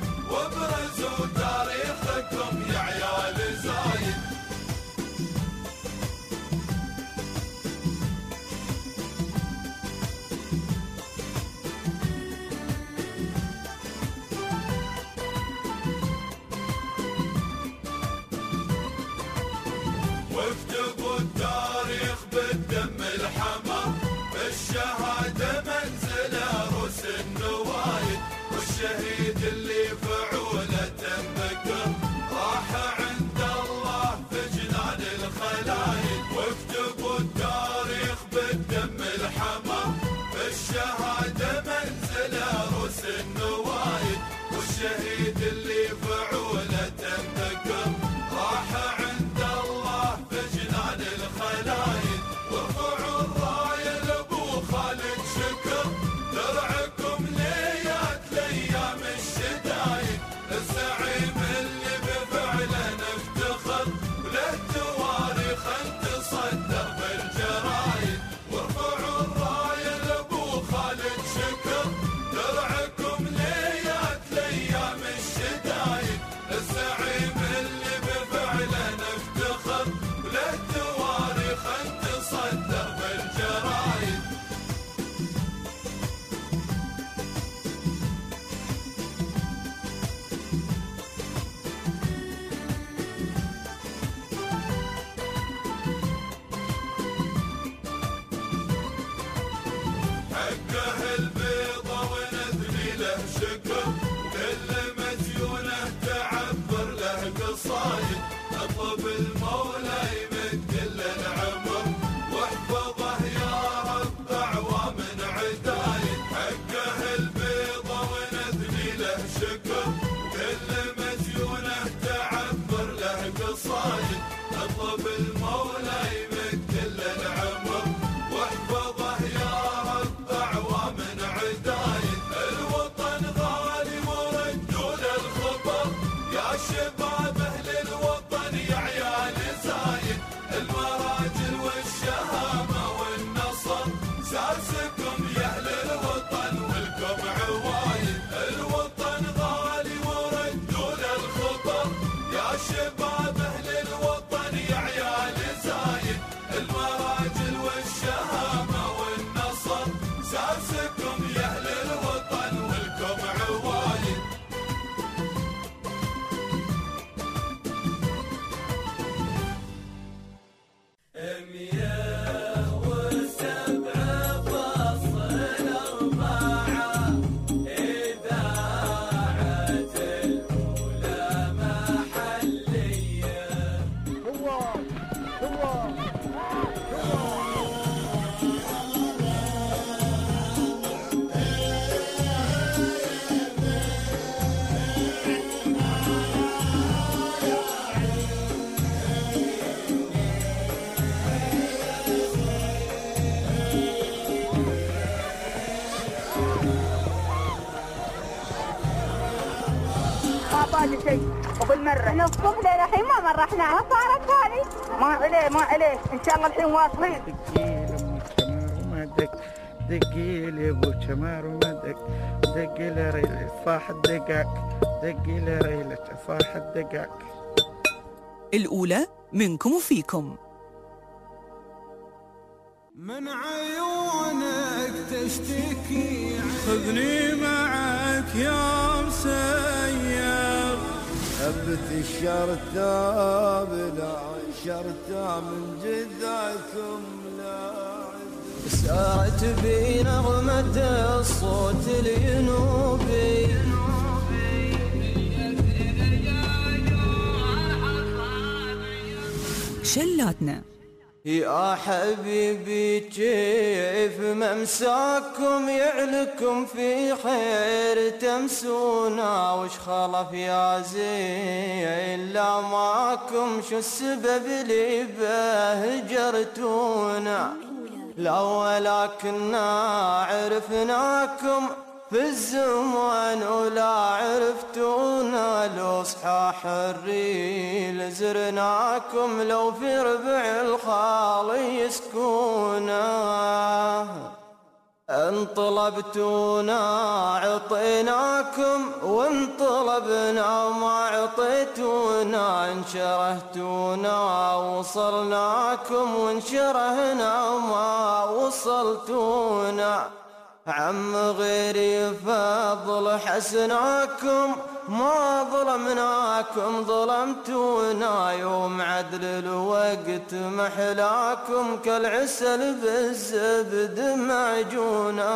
المولى يمد كل العمر واحفظه يا رب أعوام عدايد حقه البيضة ونثني له شكر كل مديونه تعبر له قصايد اطلب المولى يمد كل العمر واحفظه يا رب أعوام عدايد الوطن غالي وردوا له الخبر يا شباب أهل الوطن يا عيال زايد المراجل والشهامة والنصر ساسكم يا أهل الوطن والكم عوايد الوطن غالي وردوا له الخبر يا شباب أهل الوطن يا عيال زايد المراجل والشهامة والنصر ساسكم يا أهل الوطن والكم عوايد مياه وسبعة فاصل أربعة إذاعة الأولى محلية هو هو ما باقي شيء وبالمرة من الصبح للحين ما مرحنا ما صارت هذه ما عليه ما عليه إن شاء الله الحين واصلين دقي لي ابو شمار وما دق دقي لي ريلة صاح الدقاق دقي لي ريلة صاح الدقاق. الأولى منكم وفيكم. من عيونك تشتكي خذني معك يا مسير هبت الشرطة بلا شرطة من جذعكم لاعب سارت بي نغمة الصوت الينوبي شلاتنا. يا حبيبي كيف ممساكم يعلكم في خير تمسونا وش خلف يا زين لا معكم شو السبب اللي بهجرتونا لا ولكننا عرفناكم في الزمان ولا عرفتونا لو صحاح الريل زرناكم لو في ربع الخال يسكونا انطلبتونا عطيناكم وانطلبنا ما عطيتونا انشرهتونا وصلناكم وانشرهنا ما وصلتونا عم غيري فضل حسناكم ما ظلمناكم ظلمتونا يوم عدل الوقت محلاكم كالعسل بالزبد معجونا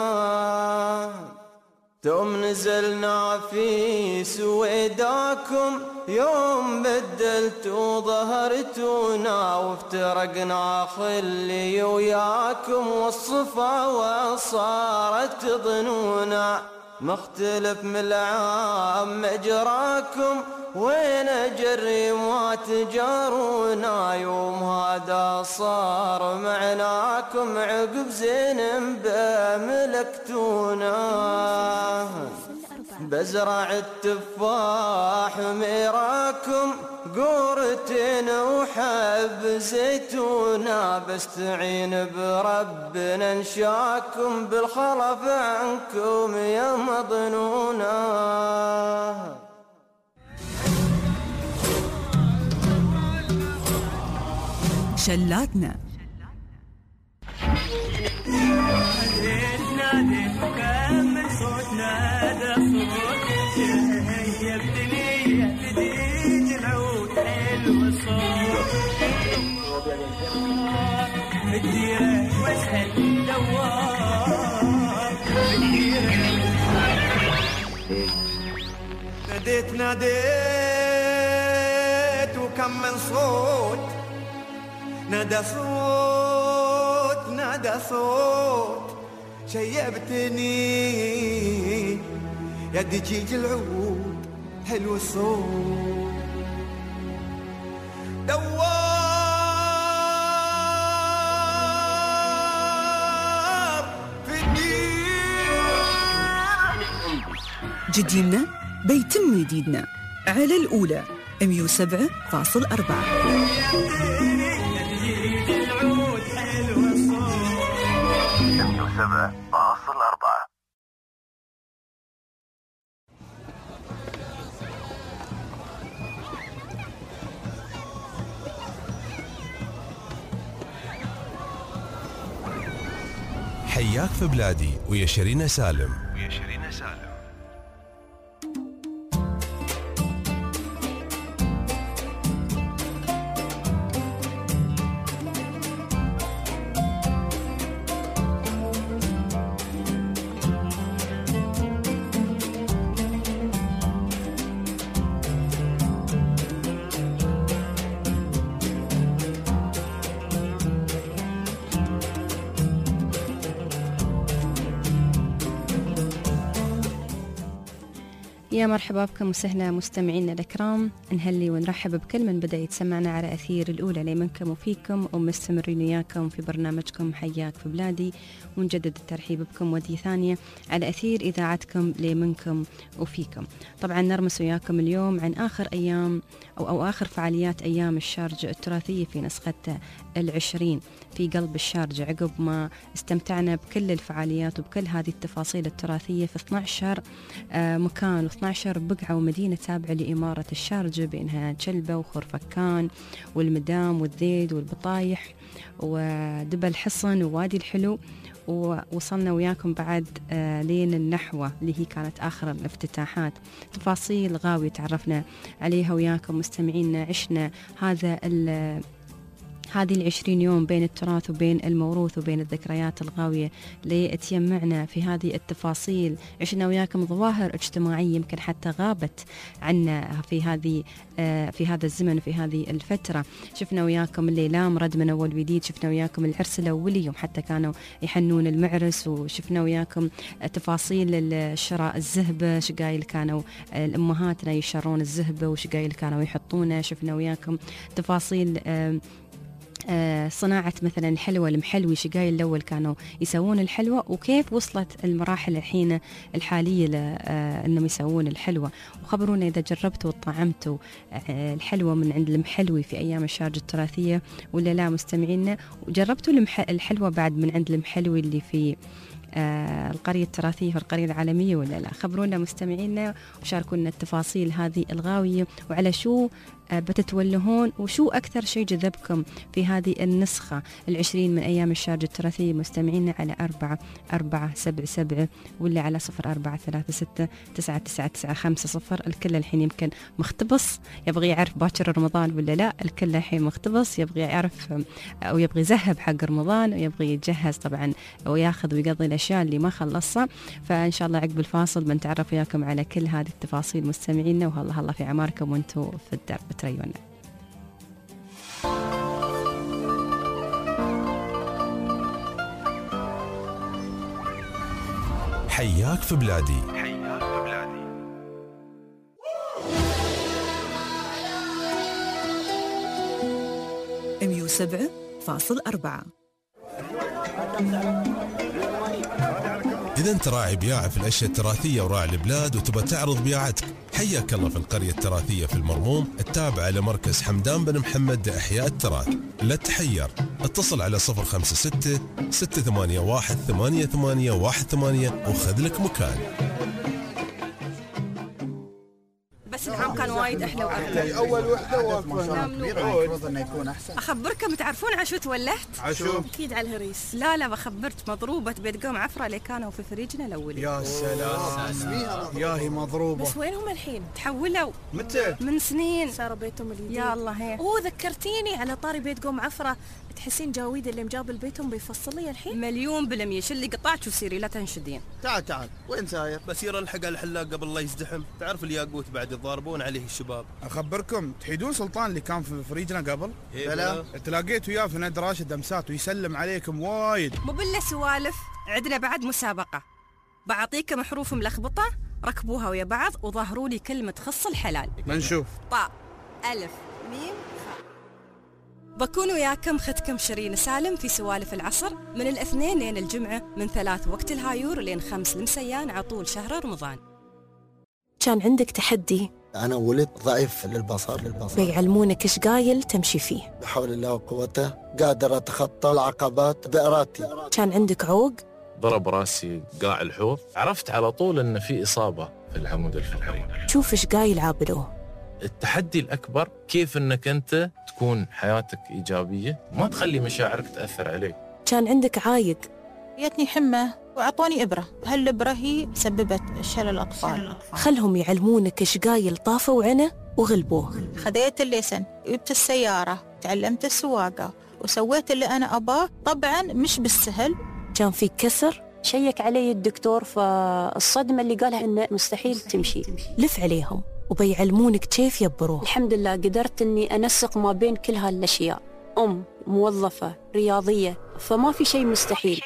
توم نزلنا في سويداكم يوم بدلتوا ظهرتونا وافترقنا خلي وياكم والصفا وصارت ظنونا مختلف من العام مجراكم وين جري ما تجارونا يوم هذا صار معناكم عقب زين بملكتونا بزرع التفاح ميراكم قورتين وحب زيتونا بستعين بربنا انشاكم بالخلف عنكم يا مظنونا شلاتنا. ناديت ناديت وكمل صوت نادى صوت شيبتني جديد العود حلو الصوت مديرة واسهل دوار ناديت ناديت وكمل كم من صوت نادى صوت نادى صوت شيبتني يا دجيج العود حلو الصوت دوار في الدين. جديدنا بيتم جديدنا على الأولى مية وسبعة فاصل أربعة. مية وسبعة فاصل أربعة. حياك في بلادي ويا شيرين سالم. ويا شيرين سالم. يا مرحبا بكم وسهلا مستمعينا الكرام، نهلي ونرحب بكل من بدأ يتسمعنا على أثير الأولى لي منكم وفيكم، ومستمرين وياكم في برنامجكم حياك في بلادي، ونجدد الترحيب بكم ودي ثانية على أثير إذاعتكم لي منكم وفيكم. طبعا نرمس وياكم اليوم عن آخر أيام أو, أو آخر فعاليات أيام الشارجة التراثية في نسختها العشرين في قلب الشارجة، عقب ما استمتعنا بكل الفعاليات وبكل هذه التفاصيل التراثية في اثنا عشر آه مكان واثنا عشر بقعة ومدينة تابعة لإمارة الشارجة، بينها جلبة وخرفكان والمدام والذيد والبطايح ودبل حصن ووادي الحلو، ووصلنا وياكم بعد آه لين النحوة اللي هي كانت آخر الافتتاحات. تفاصيل غاوية تعرفنا عليها وياكم مستمعينا، عشنا هذا هذه العشرين يوم بين التراث وبين الموروث وبين الذكريات الغاوية اللي تجمعنا في هذه التفاصيل. عشنا وياكم ظواهر اجتماعية يمكن حتى غابت عنا في هذه في هذا الزمن في هذه الفترة. شفنا وياكم الليلام رد من أول جديد، شفنا وياكم العرس الأولي يوم حتى كانوا يحنون المعرس، وشفنا وياكم تفاصيل الشراء الزهبة، شقايل كانوا الأمهاتنا يشرون الزهبة وشقايل كانوا يحطونه. شفنا وياكم تفاصيل آه صناعة مثلا الحلوى المحلوي، شقايل الأول كانوا يسوون الحلوى وكيف وصلت المراحل الحين الحالية آه أنهم يسوون الحلوى. وخبرونا إذا جربتوا وطعمتوا آه الحلوى من عند المحلوي في أيام الشارجة التراثية ولا لا مستمعينا، وجربتوا الحلوى بعد من عند المحلوي اللي في آه القرية التراثية والقرية العالمية ولا لا. خبرونا مستمعينا وشاركونا التفاصيل هذه الغاوية، وعلى شو آه بتتولهون وشو أكثر شيء جذبكم في هذه النسخة العشرين من أيام الشارجة التراثية مستمعينا على أربعة أربعة سبعة سبعة ولا على صفر أربعة ثلاثة ستة تسعة تسعة تسعة خمسة صفر. الكل الحين يمكن مختبص يبغي يعرف باكر رمضان ولا لا، الكل الحين مختبص يبغي يعرف أو يبغي يذهب حق رمضان ويبغي يتجهز طبعا وياخذ ويقضي الأشياء اللي ما خلصها. فإن شاء الله عقب الفاصل بنتعرف وياكم على كل هذه التفاصيل مستمعينا، وهلا هلا في عماركم وانتم في الدرب تريونا. حياك في بلادي. حياك في بلادي. مية وسبعة فاصل أربعة. إذا أنت راعي بياعة في الأشياء التراثية وراعي البلاد وتبى تعرض بياعتك، حياك الله في القرية التراثية في المرموم التابعة لمركز حمدان بن محمد لإحياء التراث. لا تحير، اتصل على صفر خمسة ستة ستة ثمانية واحد ثمانية ثمانية واحد ثمانية وخذ لك مكان. بس العام كان وايد احلى وارقى. اول وحده واقفه المفروض انه يكون احسن. اخبركم تعرفون عشو تولهت؟ عشو اكيد على الهريس. لا لا بخبرت مضروبه بيت قوم عفره اللي كانوا في فريجنا الاولي. يا سلام يا هي مضروبه. بس وينهم الحين؟ تحولوا. متى؟ من سنين صاروا بيتهم الجديد. يا الله هي. اوه ذكرتيني على طاري بيت قوم عفره، تحسين جاويد اللي مجاب بيتهم بيفصل لي الحين؟ مليون بالمية. شلي قطعك وسيري لا تنشدين. تعال تعال، وين ساير؟ بسير الحق على الحلاق قبل لا يزدحم. تعرف الياقوت بعد يضاربون عليه الشباب. اخبركم تحيدون سلطان اللي كان في فريجنا قبل؟ بلا تلاقيت وياه في نادي راشد امسات ويسلم عليكم وايد. مو بالله سوالف، عندنا بعد مسابقة بعطيكم حروف ملخبطة ركبوها ويا بعض وظهروا لي كلمة تخص الحلال. ما نشوف. طاء ألف ميم خاء. بكون وياكم ختكم شيرين سالم في سوالف العصر من الاثنين لين الجمعة من ثلاث وقت الهايور لين خمس المسيان عطول شهر رمضان. كان عندك تحدي؟ أنا ولد ضعيف للبصر للبصر بيعلمونك إيش قايل تمشي فيه. بحول الله وقوته قادر أتخطى العقبات بإرادتي. كان عندك عوق؟ ضرب راسي قاع الحوض، عرفت على طول إن في إصابة في العمود الفقري. شوف إيش قايل عابلوه. التحدي الأكبر كيف إنك أنت تكون حياتك إيجابية، ما تخلي مشاعرك تأثر عليك. كان عندك عايق؟ جتني حمى وأعطوني إبرة، هالإبرة هي سببت شلل الأطفال. خلهم يعلمونك إيش قايل طافوا عنه وغلبوه. خذيت الليسن، جبت السيارة، تعلمت السواقة وسويت اللي أنا أباه. طبعا مش بالسهل. كان في كسر؟ شيك علي الدكتور، فالصدمة اللي قالها إنه مستحيل تمشي. لف عليهم وبيعلمونك كيف يبروه. الحمد لله قدرت إني أنسق ما بين كل هالأشياء، أم، موظفة، رياضية، فما في شيء مستحيل.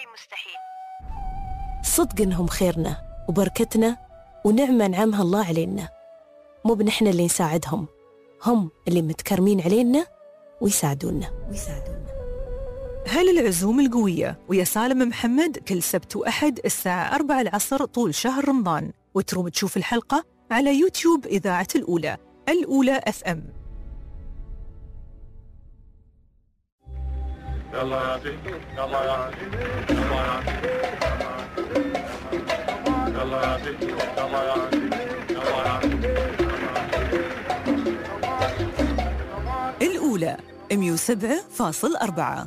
صدق إنهم خيرنا وبركتنا ونعمة نعمها الله علينا. مو بنحن اللي نساعدهم، هم اللي متكرمين علينا ويساعدونا ويساعدونا. هل العزوم القوية ويا سالم محمد كل سبت وأحد الساعة أربعة العصر طول شهر رمضان، وتروم تشوف الحلقة على يوتيوب إذاعة الأولى الأولى أف أم. يلا يا عزيز يلا يا عزيز يلا يا عزيز يلا يا عزيز يلا يا عزيز يلا يا عزيز. الأولى مية وسبعة فاصل أربعة.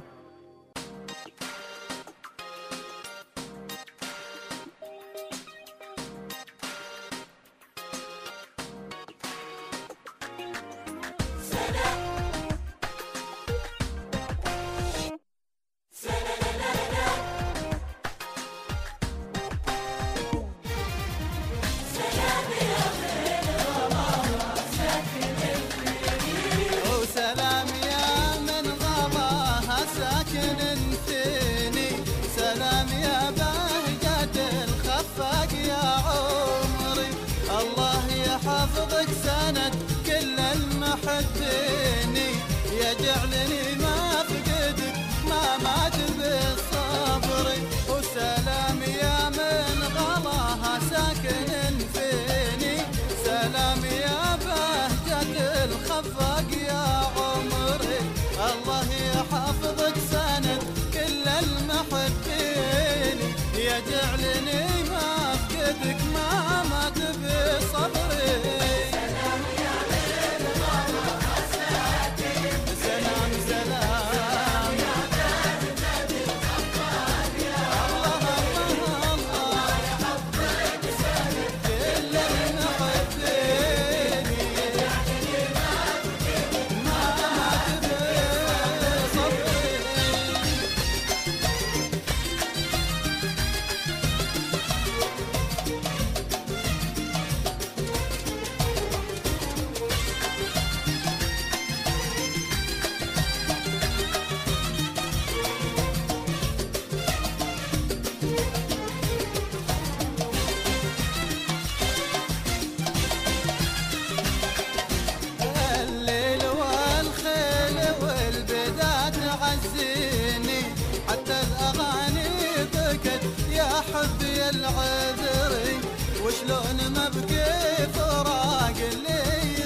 العذري وشلون ما بكي فراق اللي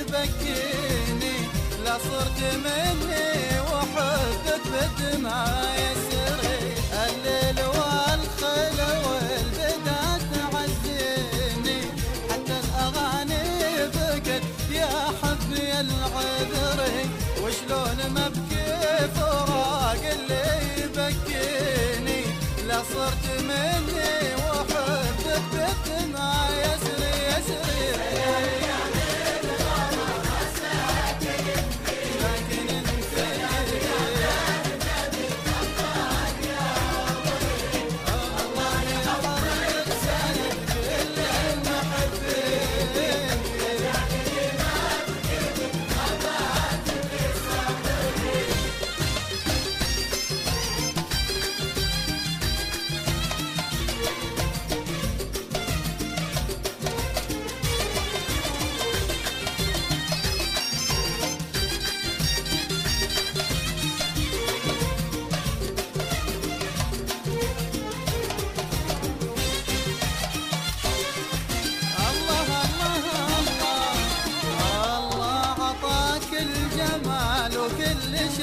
يبكيني لا صرت مني وحبك بدمع يسري الليل والخيل والبدا تعزيني حتى الاغاني بكت يا حبي العذري وشلون ما بكي فراق اللي يبكيني لا صرت مني وحبك بدمع يسري يسري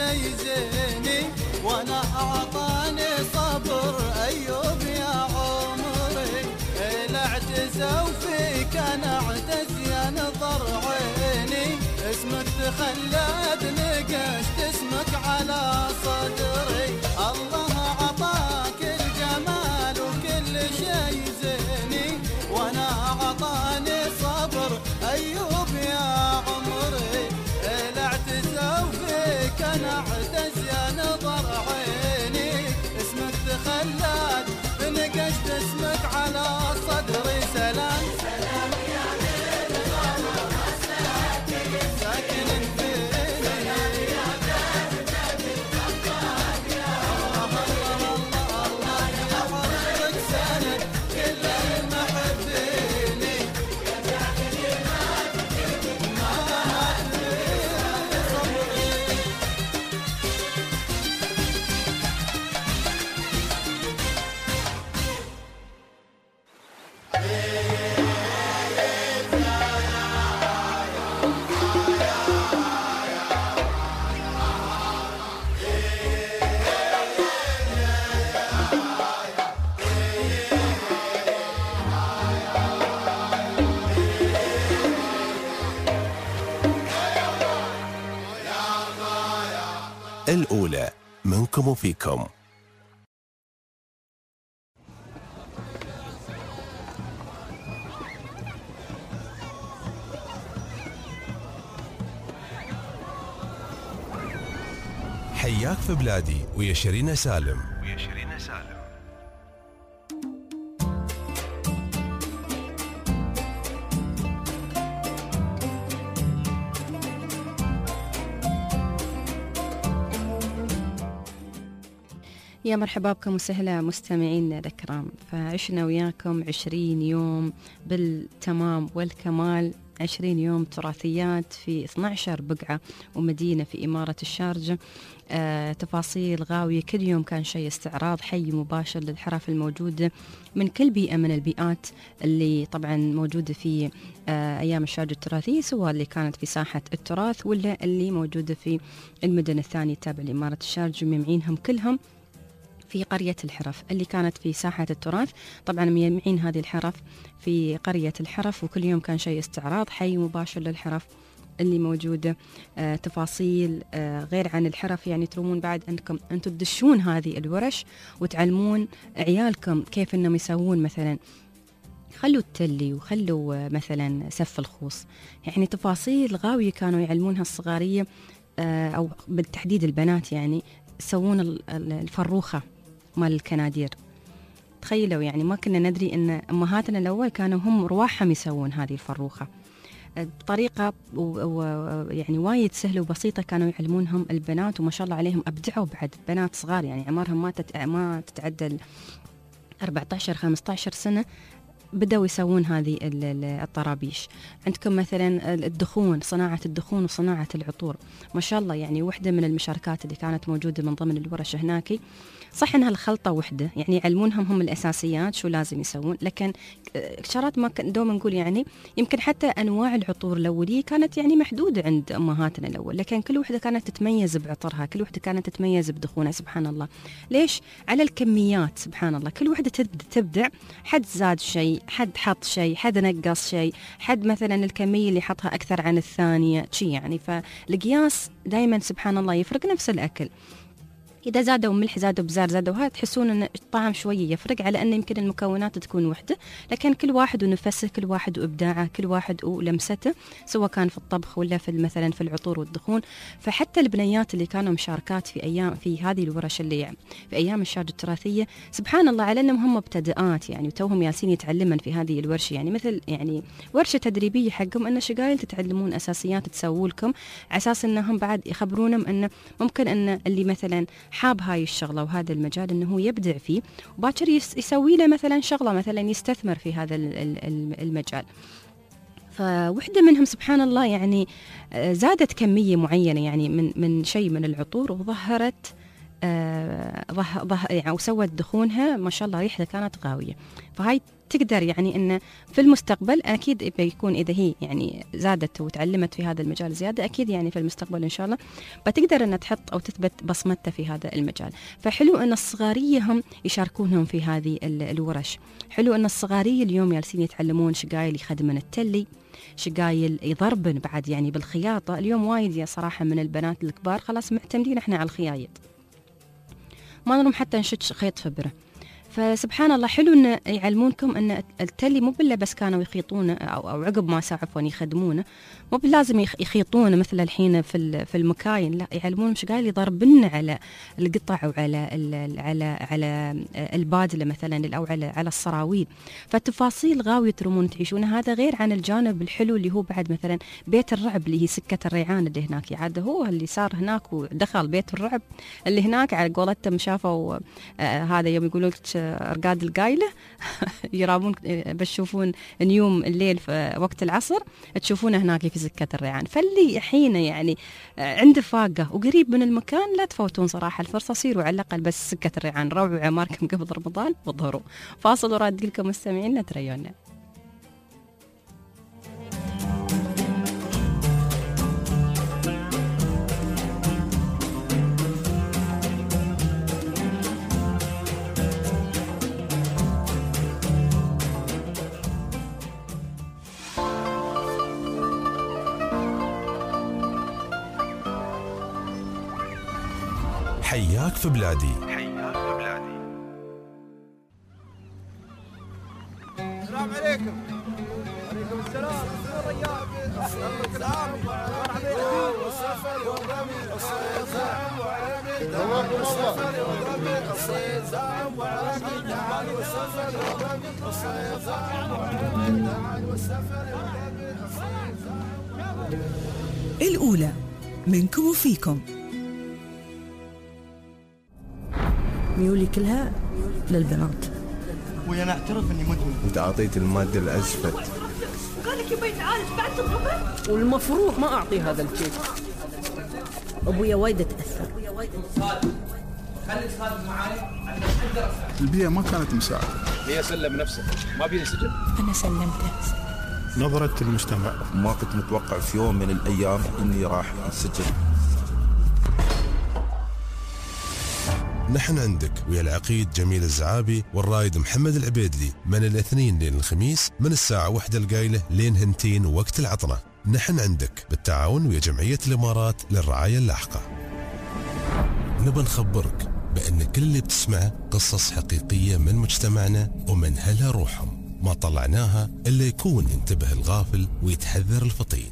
شي زيني وانا اعطاني صبر ايوب يا عمري لا اعتزوا فيك انا اعتز يا نظر عيني اسمك تخلد نقشت اسمك على صدري الله عطاك الجمال وكل شي زيني وانا اعطاني صبر ايوب يا عمري لا اعتزوا فيك انا اعتز يا نظر عيني اسمك تخلد نقشت اسمك على صدري سلام سلام يا ليل ساكن فيني يا بلاد الخطاب يا الله الله الله يا عمرك سند كل المحبيني يا جاهلي ما تدري ما تدري صبري الأولى منكم وفيكم. حياك في بلادي ويا شيرين سالم. ويا شيرين سالم. يا مرحبا بكم وسهلا مستمعينا الكرام. فعشنا وياكم عشرين يوم بالتمام والكمال، عشرين يوم تراثيات في اثنتي عشرة بقعة ومدينة في إمارة الشارجة. آه، تفاصيل غاوية، كل يوم كان شيء استعراض حي مباشر للحرف الموجودة من كل بيئة من البيئات اللي طبعا موجودة في آه، أيام الشارجة التراثية، سواء اللي كانت في ساحة التراث ولا اللي موجودة في المدن الثانية التابعة لإمارة الشارجة، مجمعينهم كلهم في قرية الحرف اللي كانت في ساحة التراث. طبعا مجمعين هذه الحرف في قرية الحرف، وكل يوم كان شيء استعراض حي مباشر للحرف اللي موجودة. آه تفاصيل آه غير عن الحرف، يعني ترومون بعد أنكم أنتم تدشون هذه الورش وتعلمون عيالكم كيف أنهم يسوون مثلا خلوا التلي وخلوا آه مثلا سف الخوص، يعني تفاصيل غاوية كانوا يعلمونها الصغارية آه أو بالتحديد البنات، يعني يسوون الفروخة مال الكنادير. تخيلوا يعني ما كنا ندري أن أمهاتنا الأول كانوا هم رواحهم يسوون هذه الفروخة بطريقة يعني وايد سهلة وبسيطة، كانوا يعلمونهم البنات وما شاء الله عليهم أبدعوا بعد، بنات صغار يعني عمرهم ما تت... ما تتعدى أربعة عشر خمسة عشر سنة بدأوا يسوون هذه الطرابيش. عندكم مثلا الدخون، صناعة الدخون وصناعة العطور، ما شاء الله يعني وحدة من المشاركات اللي كانت موجودة من ضمن الورش هناك. صح انها الخلطة وحدة، يعني يعلمونهم هم الأساسيات شو لازم يسوون، لكن شرط ما دوم نقول يعني يمكن حتى أنواع العطور الأولية كانت يعني محدودة عند أمهاتنا الأول، لكن كل وحدة كانت تتميز بعطرها، كل وحدة كانت تتميز بدخونها. سبحان الله، ليش؟ على الكميات. سبحان الله، كل وحدة تبدع، حد زاد شيء، حد حط شيء، حد نقص شيء، حد مثلا الكمية اللي حطها أكثر عن الثانية شيء يعني. فالقياس دائما سبحان الله يفرق، نفس الأكل إذا زادوا ملح زادوا بزار زادوا هذا تحسون أن الطعم شوية يفرق، على أن يمكن المكونات تكون وحدة، لكن كل واحد ونفسه، كل واحد وإبداعه، كل واحد ولمسته، سواء كان في الطبخ ولا في مثلا في العطور والدخون. فحتى البنيات اللي كانوا مشاركات في أيام في هذه الورش اللي يعني في أيام الشارجة التراثية، سبحان الله على أنهم هم مبتدئات يعني وتوهم ياسين يتعلمن في هذه الورشة، يعني مثل يعني ورشة تدريبية حقهم أن شقايل تتعلمون أساسيات تسووا لكم، على أساس أنهم بعد يخبرونهم أن ممكن أن اللي مثلا حاب هاي الشغلة وهذا المجال أنه يبدع فيه، وباكر يسوي له مثلا شغلة مثلا يستثمر في هذا المجال. فوحدة منهم سبحان الله يعني زادت كمية معينة يعني من من شيء من العطور، وظهرت آه ضه ضه يعني وسوت دخونها ما شاء الله ريحتها كانت غاوية. فهاي تقدر يعني إنه في المستقبل أكيد بيكون إذا هي يعني زادت وتعلمت في هذا المجال زيادة، أكيد يعني في المستقبل إن شاء الله بتقدر إنها تحط أو تثبت بصمتها في هذا المجال. فحلو إن الصغارية هم يشاركونهم في هذه الورش. حلو إن الصغارية اليوم جالسين يتعلمون شقايل يخدمن التلي، شقايل يضربن بعد يعني بالخياطة. اليوم وايد يا صراحة من البنات الكبار خلاص معتمدين إحنا على الخيايط، ما نروم حتى نشد خيط فبرة. فسبحان الله حلو إن يعلمونكم إن التلي مو بالله بس كانوا يخيطونه أو, أو عقب ما عفوا يخدمونه، مو بلازم يخيطونه مثل الحين في في المكاين، لا يعلمون شقايل يضربن على القطع وعلى على على البادلة مثلا أو على على الصراويل. فالتفاصيل غاوية ترمون تعيشونها. هذا غير عن الجانب الحلو اللي هو بعد مثلا بيت الرعب اللي هي سكة الريعان اللي هناك. عاد هو اللي صار هناك ودخل بيت الرعب اللي هناك على قولتهم شافوا آه هذا يوم يقولوا أرقاد القايلة يرابون بتشوفون نيوم الليل في وقت العصر تشوفونه هناك في سكة الريعان. فاللي حين يعني عنده فاقة وقريب من المكان لا تفوتون صراحة الفرصة، صيروا على الأقل بس سكة الريعان، روعوا عماركم قبل رمضان وظهروا. فاصل وراد لكم مستمعين تريونا. حياك في بلادي. حياك في بلادي. السلام عليكم. وعليكم السلام. الأولى منكم وفيكم. ميولي كلها للبنات. ويا نعترف اني مدمن. انت اعطيت الماده الازفت. قال لك يبي يتعالج بعد تضربه. والمفروض ما اعطي هذا الكيك. ابويا وايد تاثر. خليك صادق معاي عشان اقدر اساعدك. البيئه ما كانت مساعده. هي سلم نفسه ما بيني سجن. انا سلمته. نظره المجتمع. ما كنت متوقع في يوم من الايام اني راح انسجن. نحن عندك ويا العقيد جميل الزعابي والرايد محمد العبيدلي من الاثنين لين الخميس من الساعة واحدة القايلة لين هنتين وقت العطنة. نحن عندك بالتعاون ويا جمعية الإمارات للرعاية اللاحقة. نبى نخبرك بأن كل اللي بتسمعه قصص حقيقية من مجتمعنا ومن هلا روحهم، ما طلعناها إلا يكون ينتبه الغافل ويتحذر الفطين.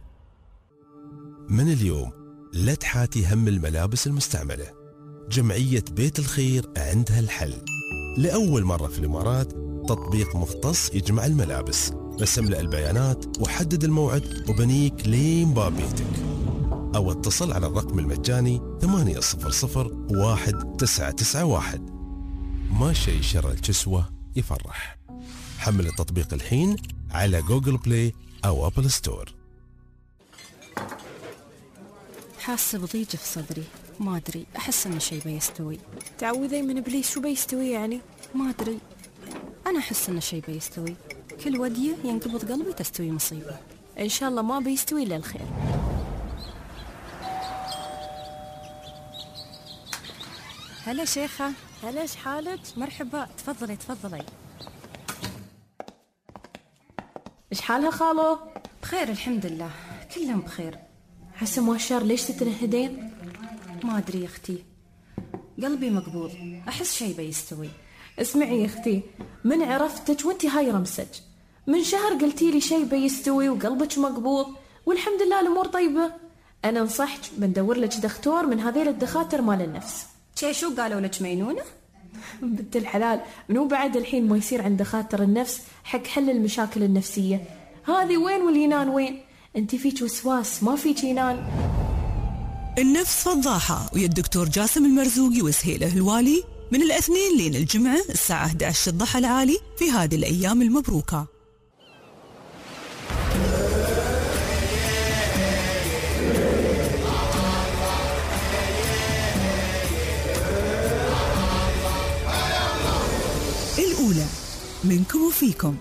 من اليوم لا تحاتي هم الملابس المستعملة. جمعية بيت الخير عندها الحل. لأول مرة في الإمارات تطبيق مختص يجمع الملابس. بس املأ البيانات وحدد الموعد وبنيك لين باب بيتك، أو اتصل على الرقم المجاني ثمانية صفر صفر واحد تسعة تسعة واحد. ما شي شر الكسوة يفرح. حمل التطبيق الحين على جوجل بلاي أو أبل ستور. حاسة بضيج في صدري، ما أدري، أحس إن شيء بيستوي. تعوذي من إبليس، شو بيستوي يعني؟ ما أدري، أنا أحس إن شيء بيستوي. كل ودية ينقبض قلبي تستوي مصيبة. إن شاء الله ما بيستوي إلا الخير. هلا شيخة. هلا، إيش حالك؟ مرحبا، تفضلي تفضلي. إيش حالها خالو؟ بخير الحمد لله، كلهم بخير. حسن مؤشر، ليش تتنهدين؟ ما أدري يا أختي، قلبي مقبوض، أحس شيء بيستوي. اسمعي يا أختي، من عرفتك وانتي هاي رمسك، من شهر قلتي لي شيء بيستوي وقلبك مقبوض والحمد لله الأمور طيبة. أنا انصحك بندور لك دكتور من هذيل الدخاتر مال النفس. شي شو قالوا لك مينونة؟ بنت الحلال، منو بعد الحين ما يصير عند دخاتر النفس حق حل المشاكل النفسية هذه؟ وين والينان وين؟ انتي فيك وسواس ما فيك ينان. النفس فضاحة ويا الدكتور جاسم المرزوقي وسهيله الوالي من الاثنين لين الجمعة الساعة أحد عشر الضحى العالي في هذه الأيام المبروكة. الأولى منكم وفيكم.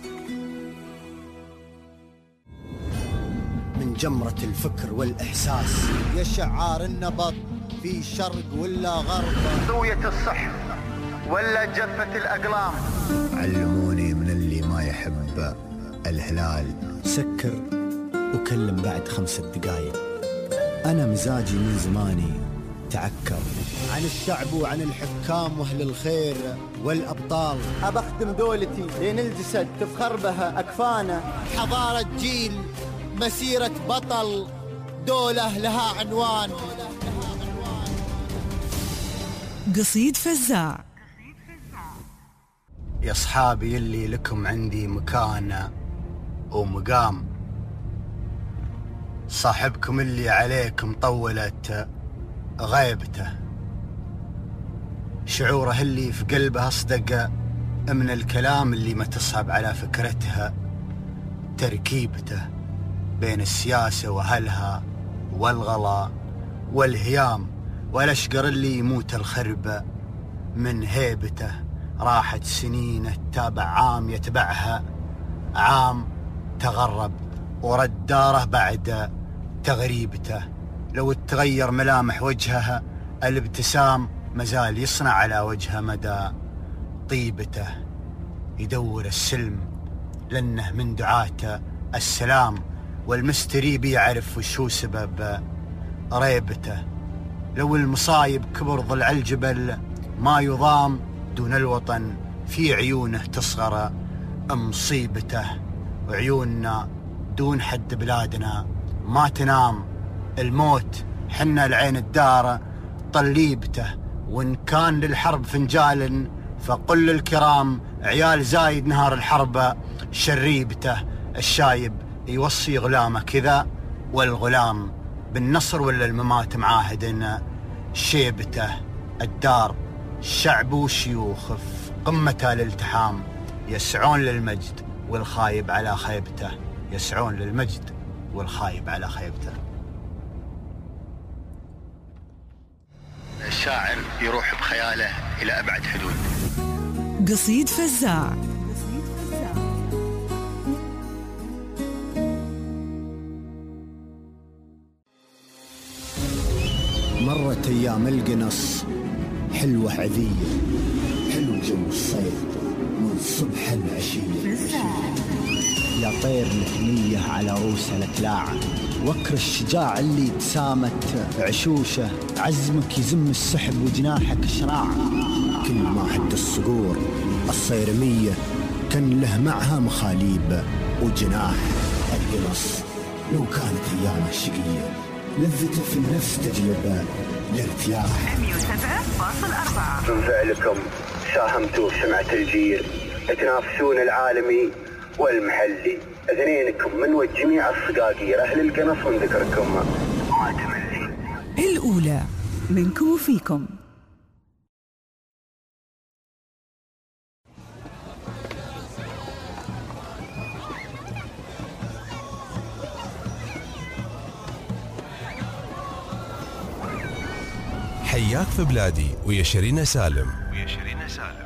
من جمرة الفكر والإحساس يا شعار النبض في شرق ولا غرب، سوية الصحف ولا جفة الأقلام. علموني من اللي ما يحب الهلال سكر وكلم بعد خمسة دقايق. أنا مزاجي من زماني تعكر عن الشعب وعن الحكام وأهل الخير والأبطال. أبختم دولتي لين الجسد تفخر بها أكفانا. حضارة جيل مسيرة بطل دولة لها عنوان. قصيد فزاع. يا أصحابي اللي لكم عندي مكانة ومقام، صاحبكم اللي عليكم طولت غيبته، شعوره اللي في قلبه أصدق من الكلام اللي ما تصعب على فكرتها تركيبته، بين السياسة وأهلها والغلا والهيام والأشقر اللي يموت الخرب من هيبته. راحت سنين تتابع عام يتبعها عام، تغرب ورد داره بعد تغريبته. لو تغير ملامح وجهها الابتسام مازال يصنع على وجهه مدى طيبته. يدور السلم لأنه من دعاته السلام، والمستري بيعرف وشو سبب ريبته. لو المصايب كبر ضلع الجبل ما يضام، دون الوطن في عيونه تصغر مصيبته. وعيوننا دون حد بلادنا ما تنام، الموت حنا العين الدار طليبته. وإن كان للحرب فنجال فقل للكرام عيال زايد نهار الحرب شريبته. الشايب يوصي غلامه كذا، والغلام بالنصر ولا الممات معاهد شيبته. الدار شعب وشيوخ في قمة الالتحام، يسعون للمجد والخايب على خيبته. يسعون للمجد والخايب على خيبته. الشاعر يروح بخياله إلى أبعد حدود. قصيد فزاع. مرت أيام القنص حلوة عذية، حلو جو الصيف من صبح العشية. يا طير مثنية على روسها الأكلاعة، وكر الشجاع اللي تسامت عشوشه. عزمك يزم السحب وجناحك شراعة، كل ما حد الصقور الصيرمية كان له معها مخاليب وجناح. القنص لو كانت أيامه شقية لذته في النفس تجلب الارتياح. مية وسبعة فاصلة أربعة. من فعلكم ساهمتوا في سمعة الجيل، تنافسون العالمي والمحلي. اثنينكم من وجميع الصقاقير أهل القنص من ذكركم ما تملي. الأولى منكم وفيكم. حياك في بلادي ويا شيرين سالم. ويا شيرين سالم.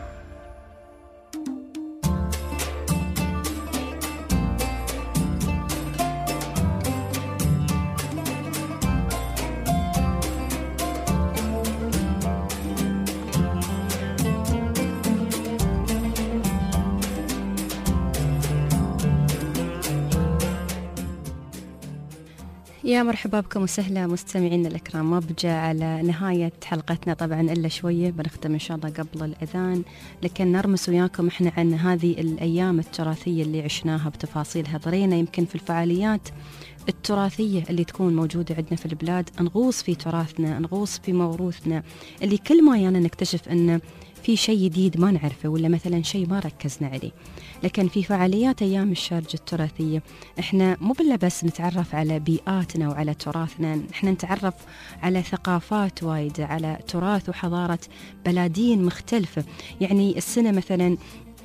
يا مرحبا بكم وسهلا مستمعينا الأكرام. ما بجا على نهاية حلقتنا طبعا إلا شوية، بنختم إن شاء الله قبل الأذان، لكن نرمس وياكم إحنا عن هذه الأيام التراثية اللي عشناها بتفاصيلها. ضرينا يمكن في الفعاليات التراثية اللي تكون موجودة عندنا في البلاد، نغوص في تراثنا، نغوص في موروثنا اللي كل ما يعني نكتشف أنه في شيء جديد ما نعرفه، ولا مثلا شيء ما ركزنا عليه. لكن في فعاليات أيام الشارجة التراثية إحنا مو بلا بس نتعرف على بيئاتنا وعلى تراثنا، إحنا نتعرف على ثقافات وايدة، على تراث وحضارة بلادين مختلفة. يعني السنة مثلا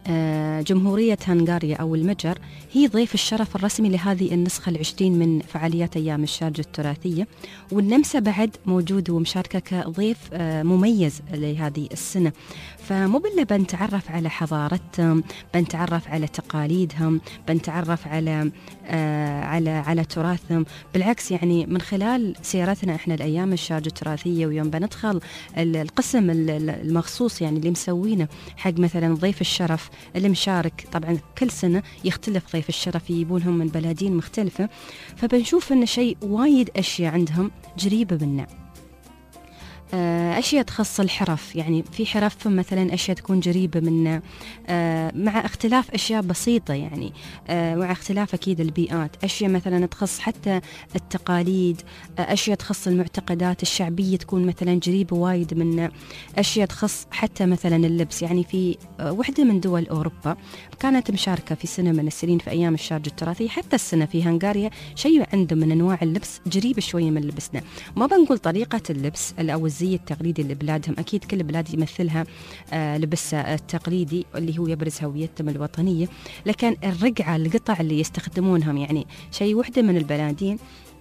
جمهورية هنغاريا أو المجر هي ضيف الشرف الرسمي لهذه النسخة العشرين من فعاليات أيام الشارقة التراثية، والنمسا بعد موجود ومشاركة كضيف مميز لهذه السنة. فمو بالله بنتعرف على حضارتهم، بنتعرف على تقاليدهم، بنتعرف على آه على على تراثهم. بالعكس يعني من خلال سيرتنا احنا الأيام الشارقة التراثية، ويوم بندخل القسم المخصوص يعني اللي مسوينه حق مثلا ضيف الشرف اللي مشارك، طبعا كل سنة يختلف ضيف الشرف، يجيبونهم من بلادين مختلفة، فبنشوف إن شيء وايد أشياء عندهم جريبة منا. أشياء تخص الحرف، يعني في حرفهم مثلا أشياء تكون جريبة منا مع اختلاف أشياء بسيطة، يعني مع اختلاف أكيد البيئات. أشياء مثلا تخص حتى التقاليد، أشياء تخص المعتقدات الشعبية تكون مثلا جريبة وايد منا. أشياء تخص حتى مثلا اللبس، يعني في وحدة من دول أوروبا كانت مشاركة في سنة من السنين في أيام الشارقة التراثية، حتى السنة في هنغاريا شيء عندهم من أنواع اللبس جريبة شوية من لبسنا. ما بنقول طريقة اللبس أو الزي التقليدي اللي بلادهم، أكيد كل بلاد يمثلها آه لبسها التقليدي اللي هو يبرز هويتهم الوطنية، لكن الرقعة القطع اللي يستخدمونهم يعني شيء وحدة من البلادين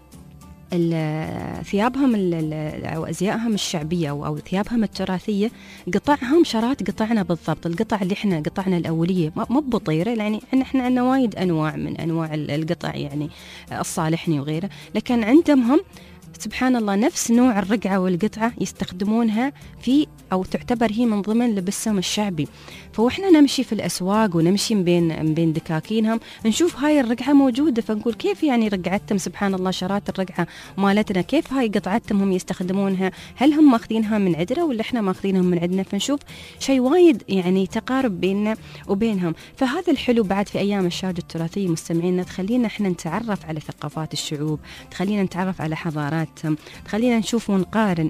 ثيابهم أو أزيائهم الشعبية أو, أو ثيابهم التراثية قطعهم شرات قطعنا بالضبط، القطع اللي إحنا قطعنا الأولية مو بطيرة، يعني إحنا عندنا وايد أنواع من أنواع القطع يعني الصالحني وغيره، لكن عندهم هم سبحان الله نفس نوع الرقعة والقطعة يستخدمونها في أو تعتبر هي من ضمن لبسهم الشعبي. فوإحنا نمشي في الأسواق ونمشي من بين من بين دكاكينهم نشوف هاي الرقعة موجودة، فنقول كيف يعني رقعتهم سبحان الله شرات الرقعة مالتنا، كيف هاي قطعتهم هم يستخدمونها، هل هم ماخذينها من عندنا ولا إحنا ماخذينهم من عندنا؟ فنشوف شيء وايد يعني تقارب بيننا وبينهم. فهذا الحلو بعد في أيام الشارقة التراثية مستمعينا، تخلينا إحنا نتعرف على ثقافات الشعوب، تخلينا نتعرف على حضاراتهم، تخلينا نشوف ونقارن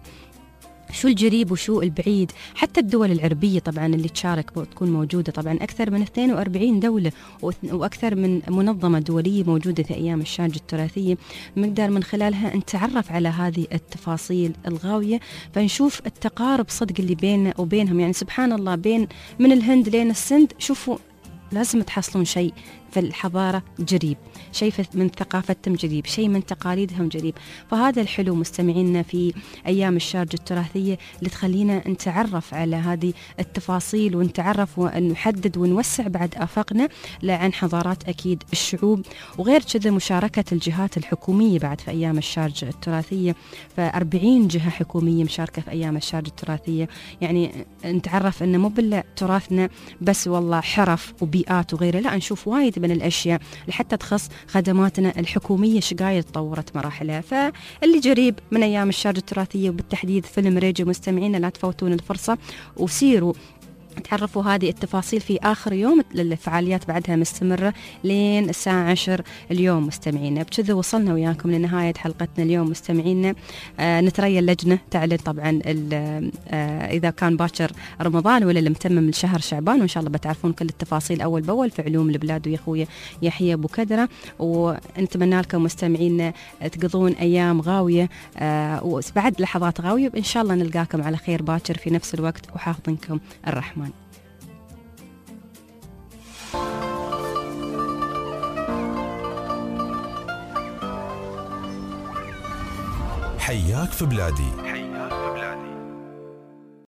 شو الجريب وشو البعيد. حتى الدول العربية طبعا اللي تشارك تكون موجودة، طبعا أكثر من اثنين وأربعين دولة وأكثر من منظمة دولية موجودة في أيام الشارقة التراثية، نقدر من خلالها نتعرف على هذه التفاصيل الغاوية، فنشوف التقارب صدق اللي بيننا وبينهم. يعني سبحان الله بين من الهند لين السند شوفوا لازم تحصلون شيء في الحضارة جريب، شيء من ثقافتهم جريب، شيء من تقاليدهم جريب. فهذا الحلو مستمعينا في أيام الشارقة التراثية اللي تخلينا نتعرف على هذه التفاصيل ونتعرف ونحدد ونوسع بعد آفاقنا عن حضارات أكيد الشعوب. وغير كذا مشاركة الجهات الحكومية بعد في أيام الشارقة التراثية، فأربعين جهة حكومية مشاركة في أيام الشارقة التراثية، يعني نتعرف أنه مو بالله تراثنا بس والله حرف وبيئات وغيره، لا نشوف وايد من الأشياء اللي حتى تخص خدماتنا الحكومية شقاية تطورت مراحلها. فاللي جريب من أيام الشارقة التراثية وبالتحديد فيلم ريجو مستمعينا لا تفوتون الفرصة وسيروا تعرفوا هذه التفاصيل في آخر يوم، الفعاليات بعدها مستمرة لين الساعة عشر اليوم مستمعينا. بكذا وصلنا وياكم لنهاية حلقتنا اليوم مستمعينا. آه نتريا اللجنة تعلن طبعا آه إذا كان باكر رمضان ولا المتمم لشهر شعبان، وإن شاء الله بتعرفون كل التفاصيل أول بأول في علوم البلاد ويا أخويا يحيى أبو كدرة. ونتمنى لكم مستمعينا تقضون أيام غاوية آه وبعد لحظات غاوية، إن شاء الله نلقاكم على خير باكر في نفس الوقت، وحافظنكم الرحمن. حياك في بلادي.